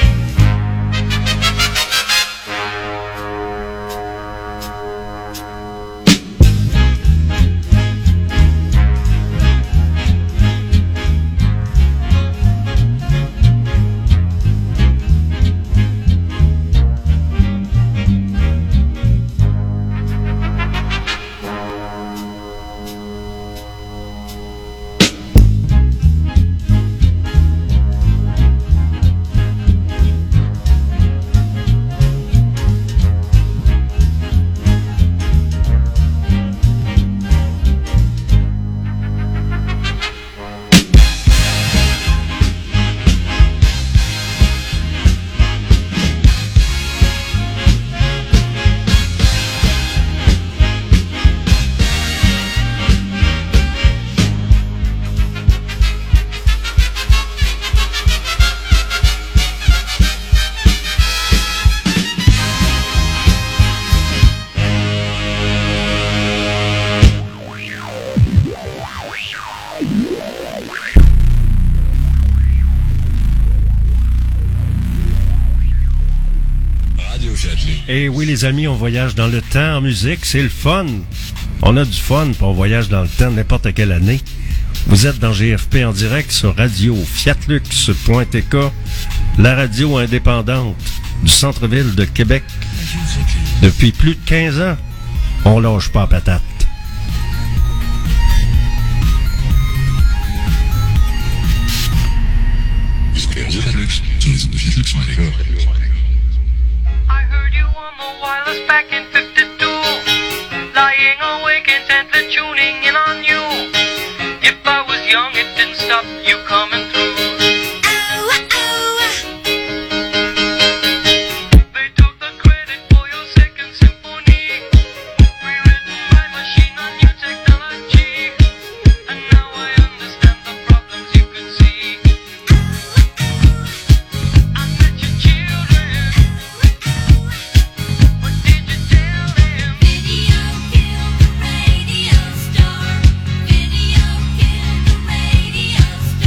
Et oui, les amis, on voyage dans le temps en musique, c'est le fun. On a du fun, puis on voyage dans le temps n'importe quelle année. Vous êtes dans GFP en direct sur Radio Fiatlux.tk, la radio indépendante du centre-ville de Québec. Depuis plus de 15 ans, on lâche pas la patate. I heard you on the wireless back in 52, lying awake intently tuning in on you. If I was young, it didn't stop you coming through. They took the credit for your second symphony, rewritten by machine on new technology, and now I understand the problems you could see. I met your children. What did you tell them? Video killed the radio star. Video killed the radio star.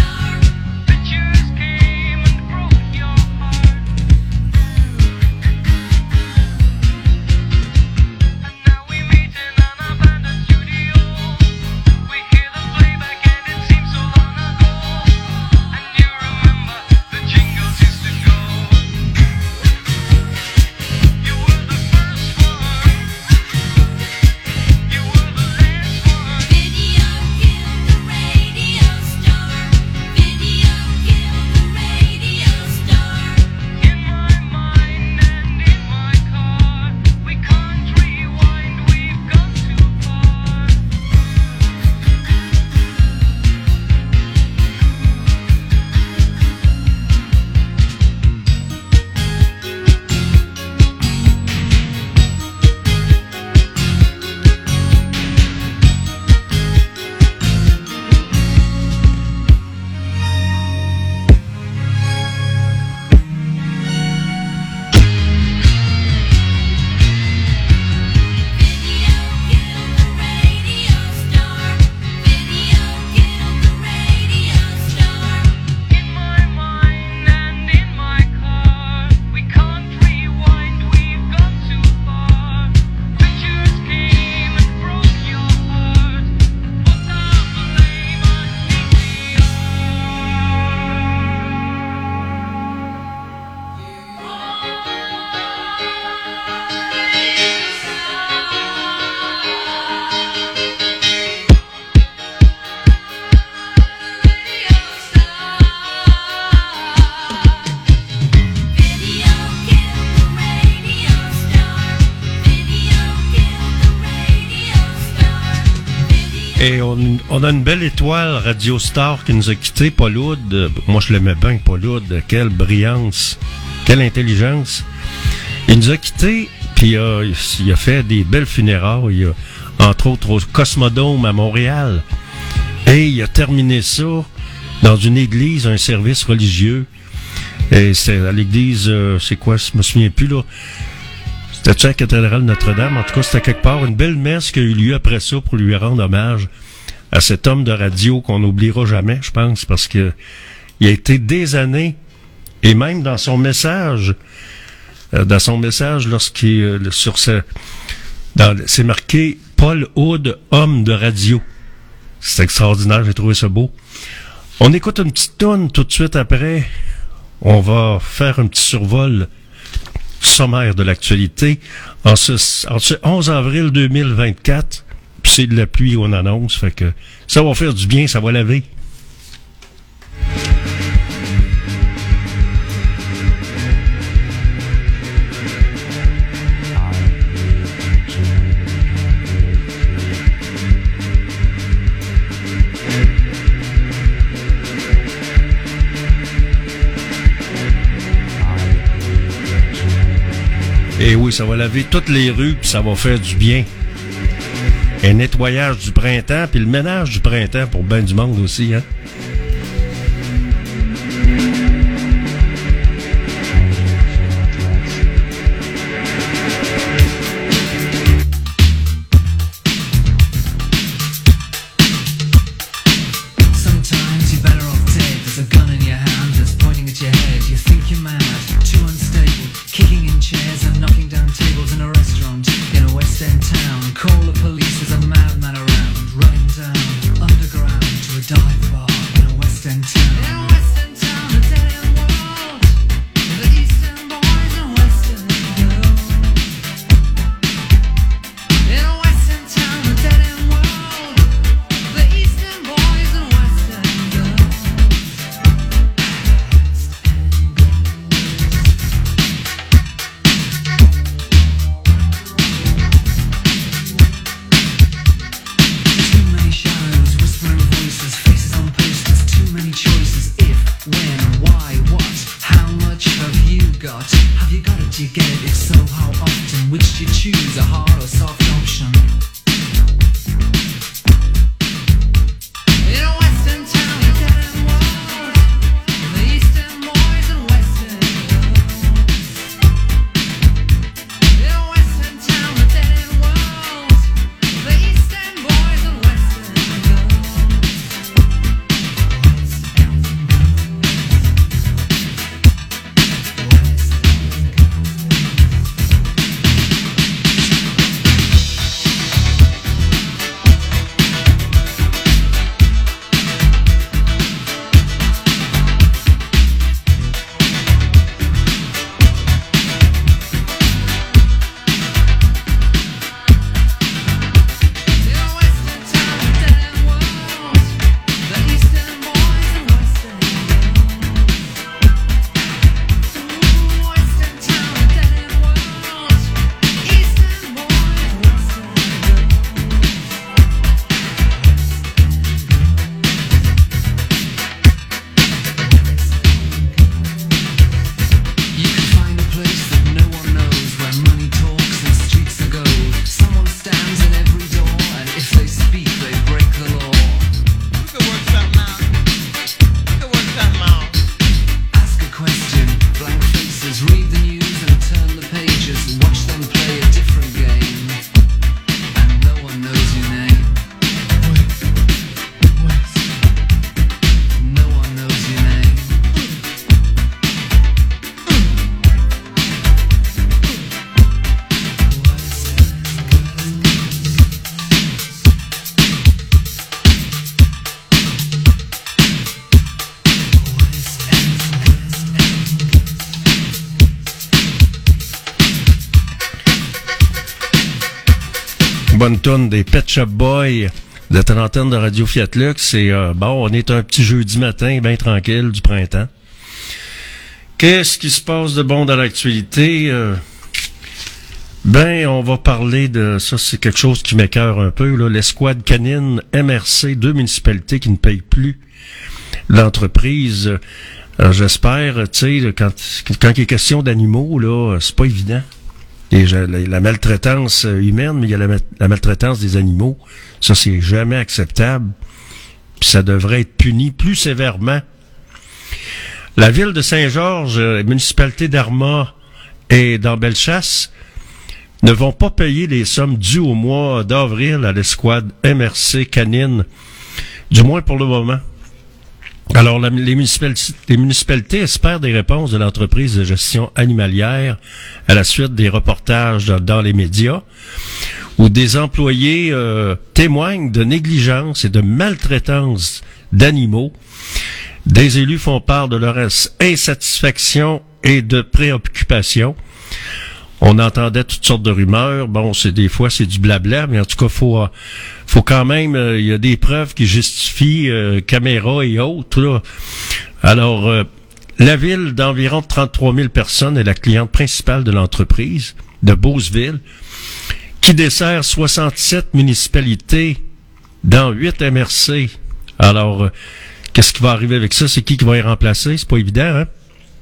Et on a une belle étoile Radio Star qui nous a quittés, Paul Oud. Moi, je l'aimais bien, Paul Oud. Quelle brillance, quelle intelligence. Il nous a quittés, puis il a fait des belles funérailles, entre autres au Cosmodome à Montréal. Et il a terminé ça dans une église, un service religieux. Et c'est à l'église, c'est quoi, je me souviens plus, là. C'était-tu à la cathédrale Notre-Dame? En tout cas, c'était quelque part une belle messe qui a eu lieu après ça pour lui rendre hommage à cet homme de radio qu'on n'oubliera jamais, je pense, parce que il a été des années, et même dans son message, lorsqu'il c'est marqué Paul Oud, homme de radio. C'est extraordinaire, j'ai trouvé ça beau. On écoute une petite toune tout de suite après. On va faire un petit survol sommaire de l'actualité en ce 11 avril 2024. Puis c'est de la pluie on annonce, fait que ça va faire du bien, ça va laver. Et oui, ça va laver toutes les rues, puis ça va faire du bien. Un nettoyage du printemps, puis le ménage du printemps pour ben du monde aussi, hein. Bonne tourne des Pet Shop Boys de trentaine de Radio Fiat Lux. Et bon, on est un petit jeudi matin, bien tranquille, du printemps. Qu'est-ce qui se passe de bon dans l'actualité? Ben, on va parler de ça, c'est quelque chose qui m'écœure un peu, là. L'escouade canine MRC, 2 municipalités qui ne payent plus l'entreprise. Alors, j'espère, tu sais, quand il est question d'animaux, là, c'est pas évident. Et la maltraitance humaine, mais il y a la maltraitance des animaux. Ça, c'est jamais acceptable. Puis ça devrait être puni plus sévèrement. La ville de Saint-Georges, municipalité d'Armagh et dans Bellechasse ne vont pas payer les sommes dues au mois d'avril à l'escouade MRC canine, du moins pour le moment. Alors, les municipalités espèrent des réponses de l'entreprise de gestion animalière à la suite des reportages dans les médias où des employés témoignent de négligence et de maltraitance d'animaux. Des élus font part de leur insatisfaction et de préoccupation. On entendait toutes sortes de rumeurs. Bon, des fois c'est du blabla, mais en tout cas, faut quand même, il y a des preuves qui justifient caméras et autres, là. Alors, la ville d'environ 33 000 personnes est la cliente principale de l'entreprise de Beauceville, qui dessert 67 municipalités dans 8 MRC. Alors, qu'est-ce qui va arriver avec ça? C'est qui va y remplacer? C'est pas évident, hein?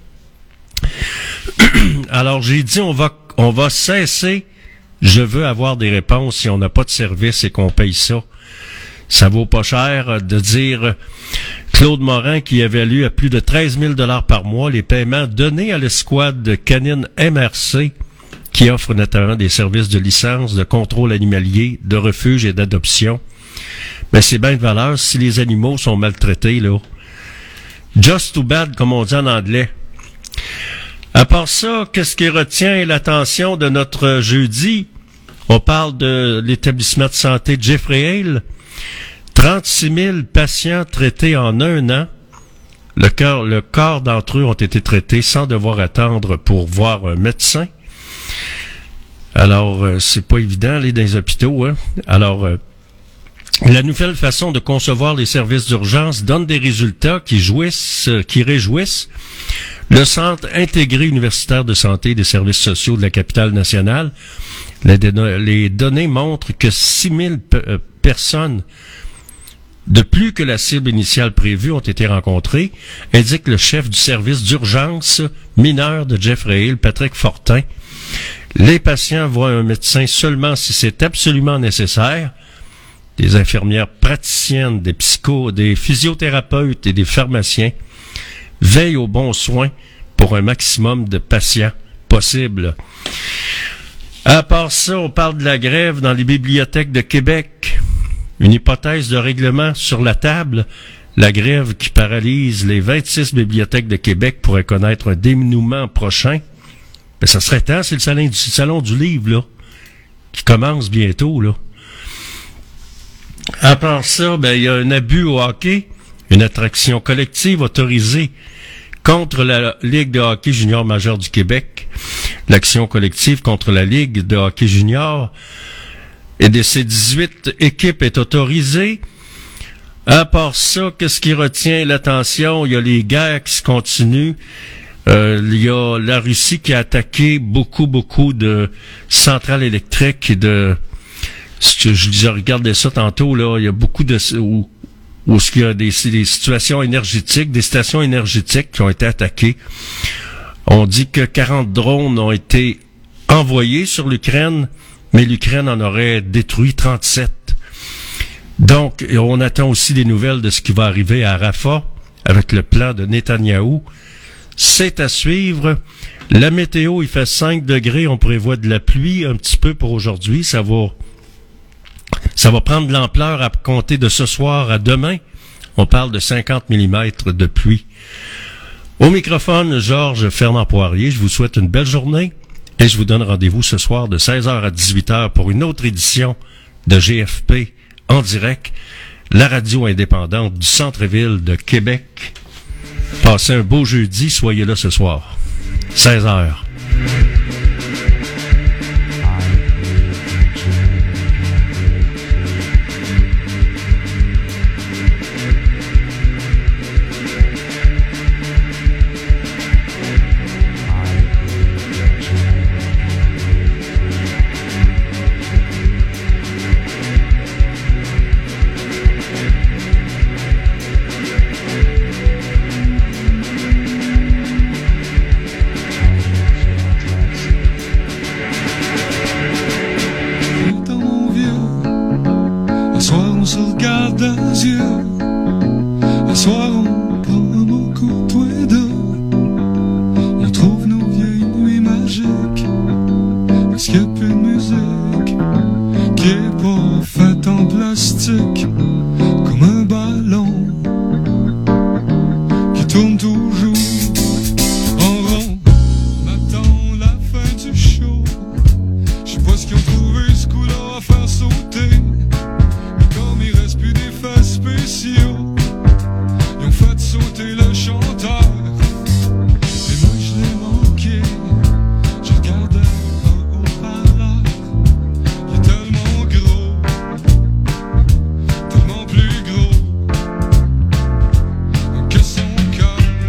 Alors, j'ai dit, on va cesser. Je veux avoir des réponses si on n'a pas de service et qu'on paye ça. Ça vaut pas cher de dire Claude Morin qui évalue à plus de 13 000 $ par mois les paiements donnés à l'escouade canine MRC qui offre notamment des services de licence, de contrôle animalier, de refuge et d'adoption. Mais c'est bien de valeur si les animaux sont maltraités, là. Just too bad, comme on dit en anglais. À part ça, qu'est-ce qui retient l'attention de notre jeudi? On parle de l'établissement de santé de Jeffrey-Hale. 36 000 patients traités en 1 an. Le quart d'entre eux ont été traités sans devoir attendre pour voir un médecin. Alors, c'est pas évident, aller dans les hôpitaux, hein? Alors, la nouvelle façon de concevoir les services d'urgence donne des résultats qui réjouissent. Le Centre intégré universitaire de santé et des services sociaux de la capitale nationale, les données montrent que 6 000 personnes de plus que la cible initiale prévue ont été rencontrées, indique le chef du service d'urgence mineur de Jeffrey-Hale, Patrick Fortin. Les patients voient un médecin seulement si c'est absolument nécessaire. Des infirmières praticiennes, des physiothérapeutes et des pharmaciens veillent aux bons soins pour un maximum de patients possible. À part ça, on parle de la grève dans les bibliothèques de Québec. Une hypothèse de règlement sur la table. La grève qui paralyse les 26 bibliothèques de Québec pourrait connaître un dénouement prochain. Mais ça serait temps, c'est le salon du livre, là, qui commence bientôt, là. À part ça, il y a un abus au hockey, une attraction collective autorisée contre la Ligue de hockey junior majeur du Québec. L'action collective contre la Ligue de hockey junior et de ses 18 équipes est autorisée. À part ça, qu'est-ce qui retient l'attention? Il y a les guerres qui se continuent. Il y a la Russie qui a attaqué beaucoup de centrales électriques et de... Je regardais ça tantôt, là, il y a beaucoup de... où il y a des situations énergétiques, des stations énergétiques qui ont été attaquées. On dit que 40 drones ont été envoyés sur l'Ukraine, mais l'Ukraine en aurait détruit 37. Donc, on attend aussi des nouvelles de ce qui va arriver à Rafah avec le plan de Netanyahou. C'est à suivre. La météo, il fait 5 degrés, on prévoit de la pluie un petit peu pour aujourd'hui. Ça va prendre de l'ampleur à compter de ce soir à demain. On parle de 50 mm de pluie. Au microphone, Georges Fernand-Poirier. Je vous souhaite une belle journée et je vous donne rendez-vous ce soir de 16h à 18h pour une autre édition de GFP en direct, la radio indépendante du centre-ville de Québec. Passez un beau jeudi, soyez là ce soir. 16h. qui est pas fait en plastique, comme un ballon qui tourne toujours en rond. On attend la fin du show. Je sais pas ce qu'ils ont trouvé ce coup-là à faire sauter, mais comme il reste plus d'effets spéciaux, ils ont fait sauter le chanteur. Et moi je l'ai manqué. Je regardais un haut-parleur. Il est tellement gros, tellement plus gros que son cœur.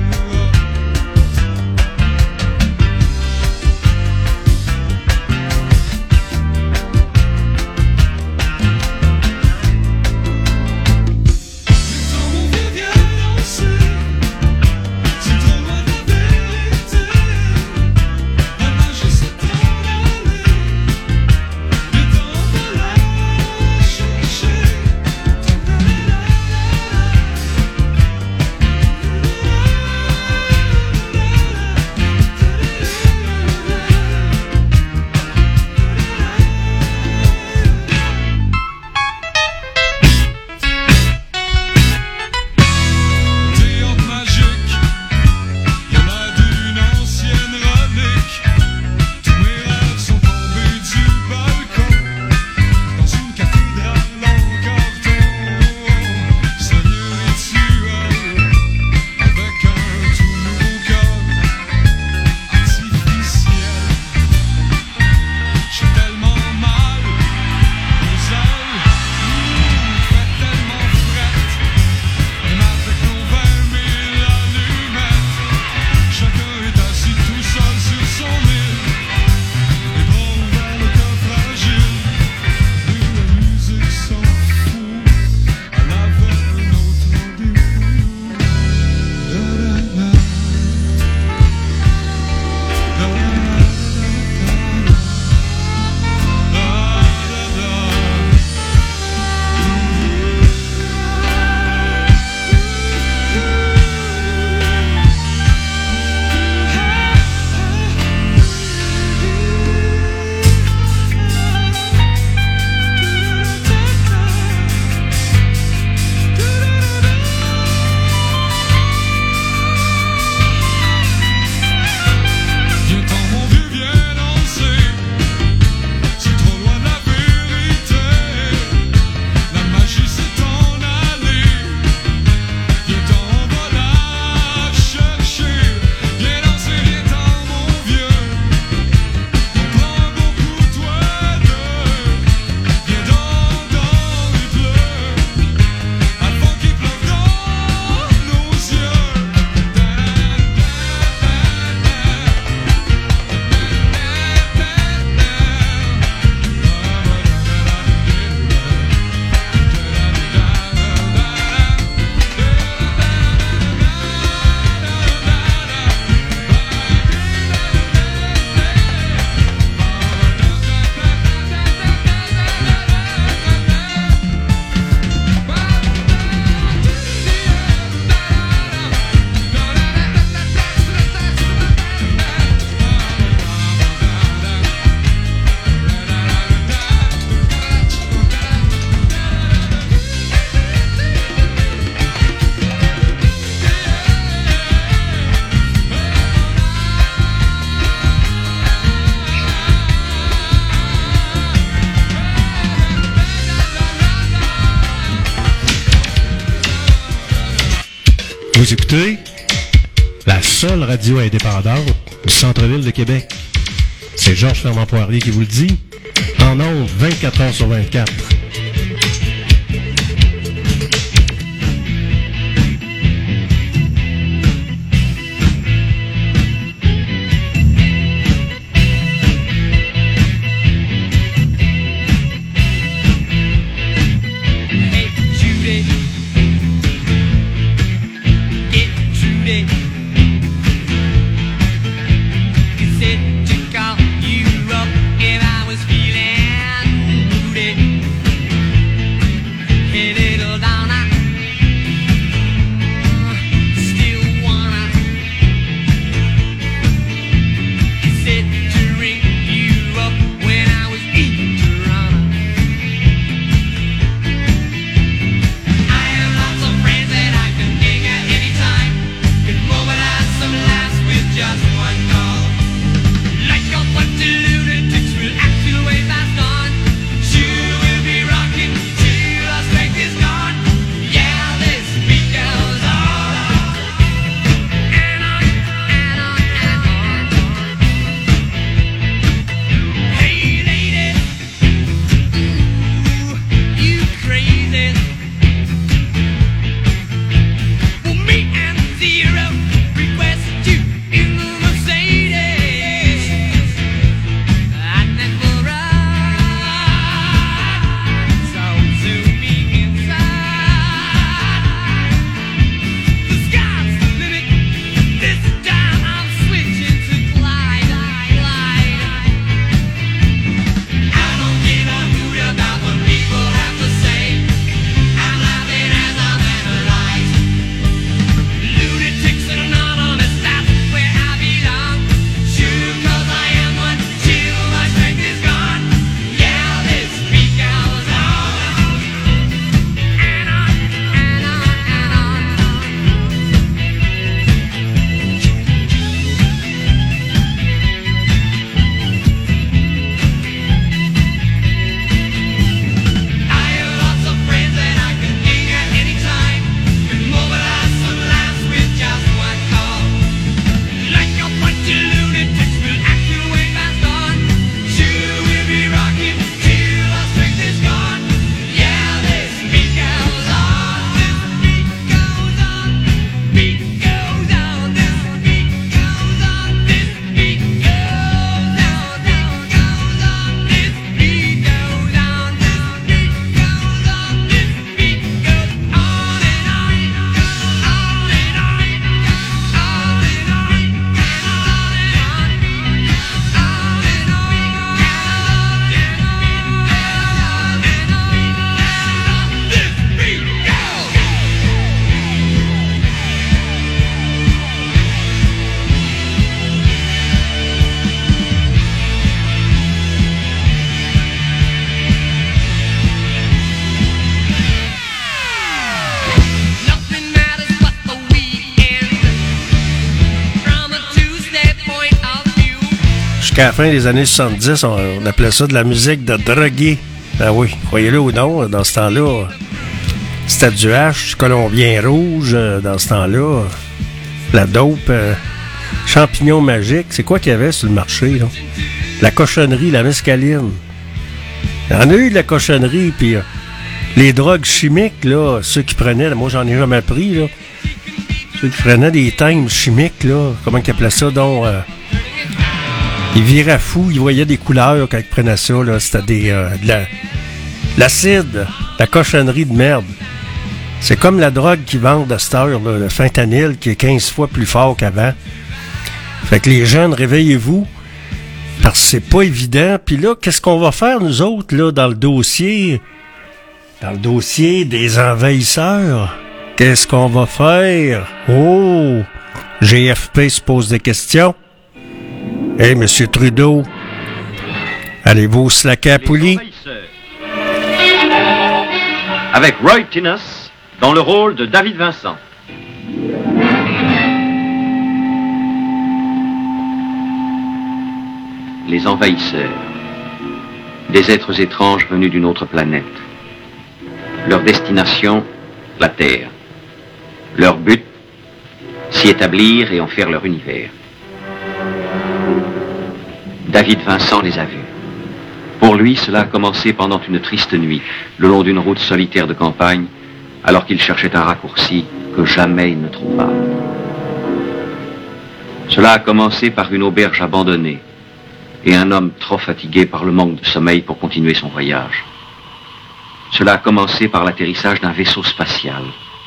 Vous écoutez la seule radio indépendante du centre-ville de Québec. C'est Georges Fernand Poirier qui vous le dit, en ondes 24 heures sur 24. Said to call you up if I was feeling moody. jusqu'à la fin des années 70, on appelait ça de la musique de drogué. Ben oui, croyez-le ou non, dans ce temps-là, c'était du hache, du colombien rouge, dans ce temps-là, la dope, champignons magiques. C'est quoi qu'il y avait sur le marché, là? La cochonnerie, la mescaline. Il y en a eu de la cochonnerie, puis les drogues chimiques, là, ceux qui prenaient, moi j'en ai jamais pris, là, ceux qui prenaient des thèmes chimiques, là, comment ils appelaient ça, donc, ils viraient fous, ils voyaient des couleurs quand ils prenaient ça, là, c'était de l'acide, la cochonnerie de merde. C'est comme la drogue qu'ils vendent à cette heure, là, le fentanyl, qui est 15 fois plus fort qu'avant. Fait que les jeunes, réveillez-vous, parce que c'est pas évident. Puis là, qu'est-ce qu'on va faire, nous autres, là, dans le dossier des envahisseurs? Qu'est-ce qu'on va faire? Oh! GFP se pose des questions. Hey, Monsieur Trudeau, allez-vous slacker à poulie? Avec Roy Thinnes dans le rôle de David Vincent. Les envahisseurs, des êtres étranges venus d'une autre planète. Leur destination, la Terre. Leur but, s'y établir et en faire leur univers. David Vincent les a vus. Pour lui, cela a commencé pendant une triste nuit, le long d'une route solitaire de campagne, alors qu'il cherchait un raccourci que jamais il ne trouva. Cela a commencé par une auberge abandonnée et un homme trop fatigué par le manque de sommeil pour continuer son voyage. Cela a commencé par l'atterrissage d'un vaisseau spatial.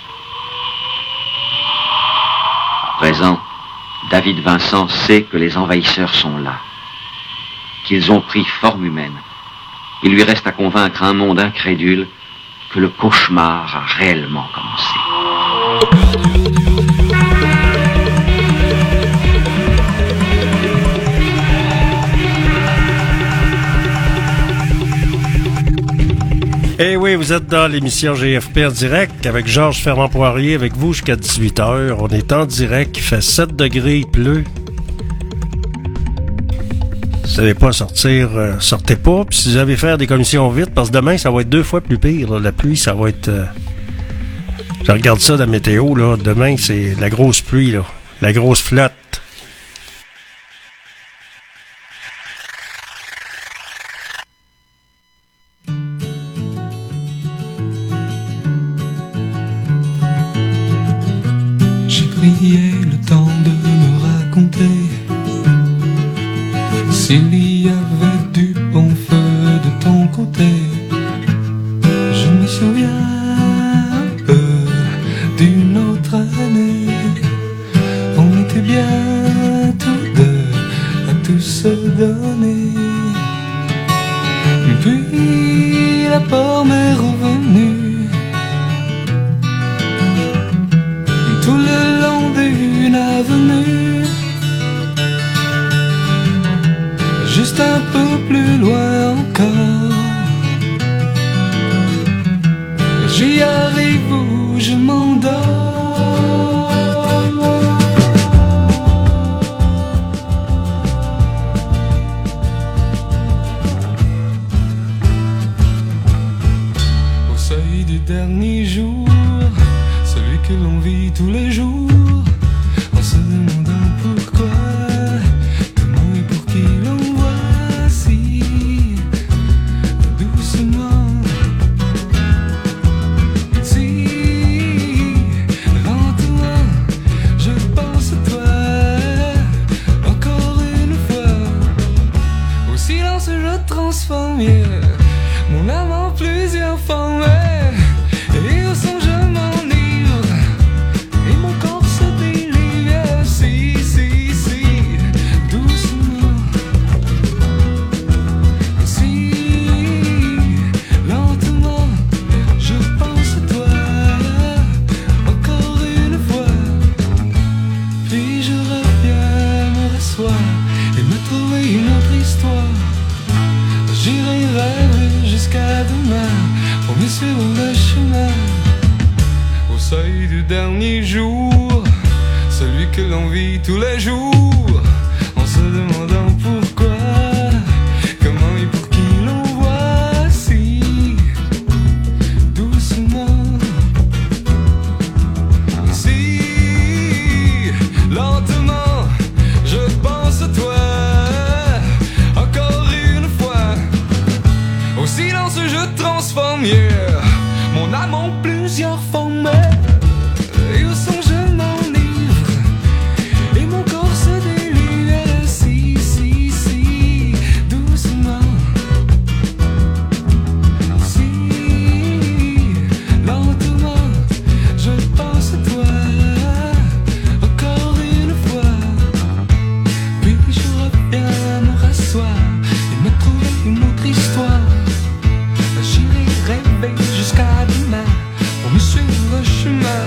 À présent, David Vincent sait que les envahisseurs sont là, qu'ils ont pris forme humaine. Il lui reste à convaincre un monde incrédule que le cauchemar a réellement commencé. Eh oui, vous êtes dans l'émission GFP en direct avec Georges Fermand-Poirier, avec vous jusqu'à 18h. On est en direct, il fait 7 degrés, il pleut. Si vous savez pas sortir, sortez pas. Puis si vous avez faire des commissions vite, parce que demain, ça va être 2 fois plus pire. Là. La pluie, ça va être... Je regarde ça dans la météo, là. Demain, c'est la grosse pluie, là. La grosse flotte. Le temps de me raconter s'il y avait du bon feu de ton côté. Je me souviens un peu d'une autre année. On était bien tous deux à tout se donner. Puis la pomme est revenue tout le long d'une avenue, juste un peu plus loin encore. J'y arrive où je m'endors. Au seuil du dernier jour, celui que l'on vit tous les jours, en se demandant pourquoi, comment et pour qui l'on voit si doucement, si lentement, je pense à toi, encore une fois. Au silence je transforme mon âme en plusieurs formes, et au son je m'enivre, et mon corps se délivre, si, doucement, si, lentement, je pense à toi, encore une fois, puis je reviens me rasseoir, et me trouver une autre histoire. J'irai rêver jusqu'à demain, pour me suivre le chemin. Au seuil du dernier jour, celui que l'on vit tous les jours, en se demandant pourquoi, Yeah, mon âme en plusieurs formes et au son je m'enivre et mon corps se délivre si, si, si doucement. Si lentement je pense à toi encore une fois, puis je reviens me rasseoir et me trouver une autre histoire. J'irai rêver jusqu'à demain pour me suivre le chemin.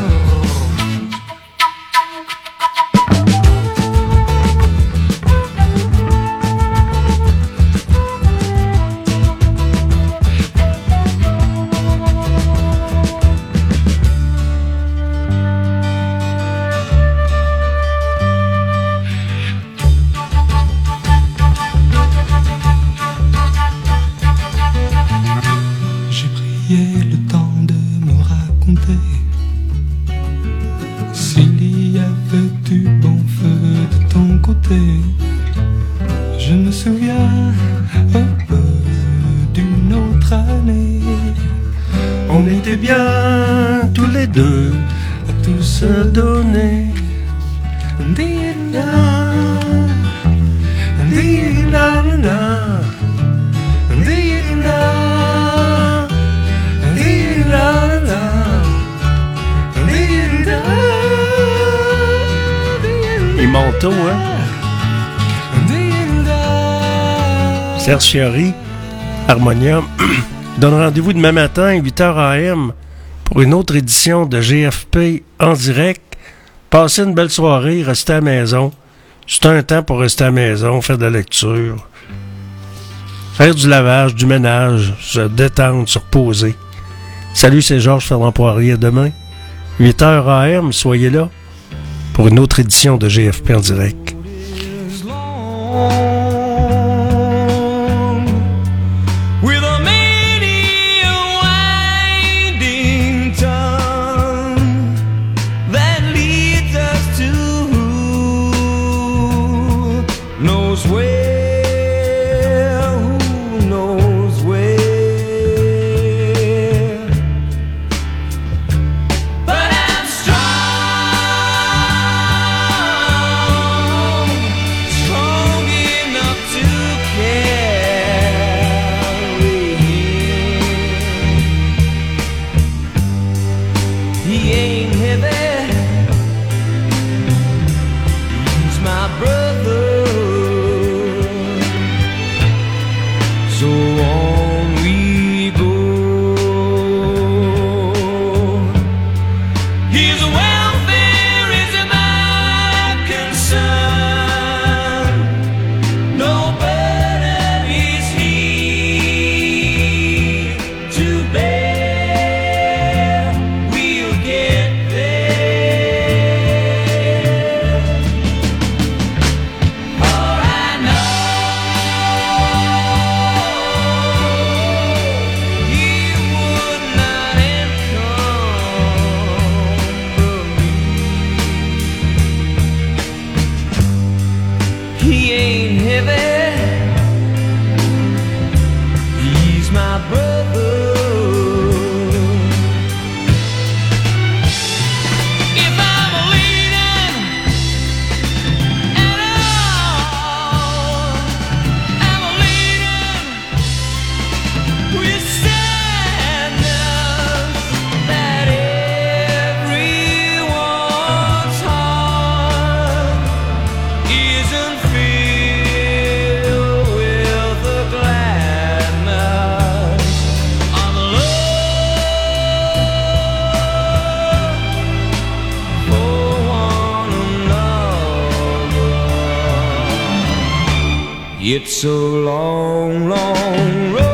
J'ai prié le temps de me raconter s'il y avait du bon feu de ton côté. Je me souviens un peu d'une autre année. On était bien tous les deux à tout se donner. Di-da, Di-da-da-da. di-da, di-da-da, di-da, Les manteaux, hein? Serge Fiori, Harmonium, donne rendez-vous demain matin, 8h AM, pour une autre édition de GFP en direct. Passez une belle soirée, restez à la maison. C'est un temps pour rester à la maison, faire de la lecture, faire du lavage, du ménage, se détendre, se reposer. Salut, c'est Georges Fernand Poirier. À demain, 8h AM, soyez là pour une autre édition de GFP en direct. with a many winding tongue that leads us to who knows where, who knows where. But I'm strong, strong enough to carry him. He ain't heavy, he's my brother. So on we go. His welfare is my concern. No burden is he to bear. We'll get there. For I know he would not encumber me. He ain't heavy, he's my brother. If I'm leaning at all, I'm leaning with sadness that everyone's heart isn't filled with the gladness of love for one another. It's a long, long road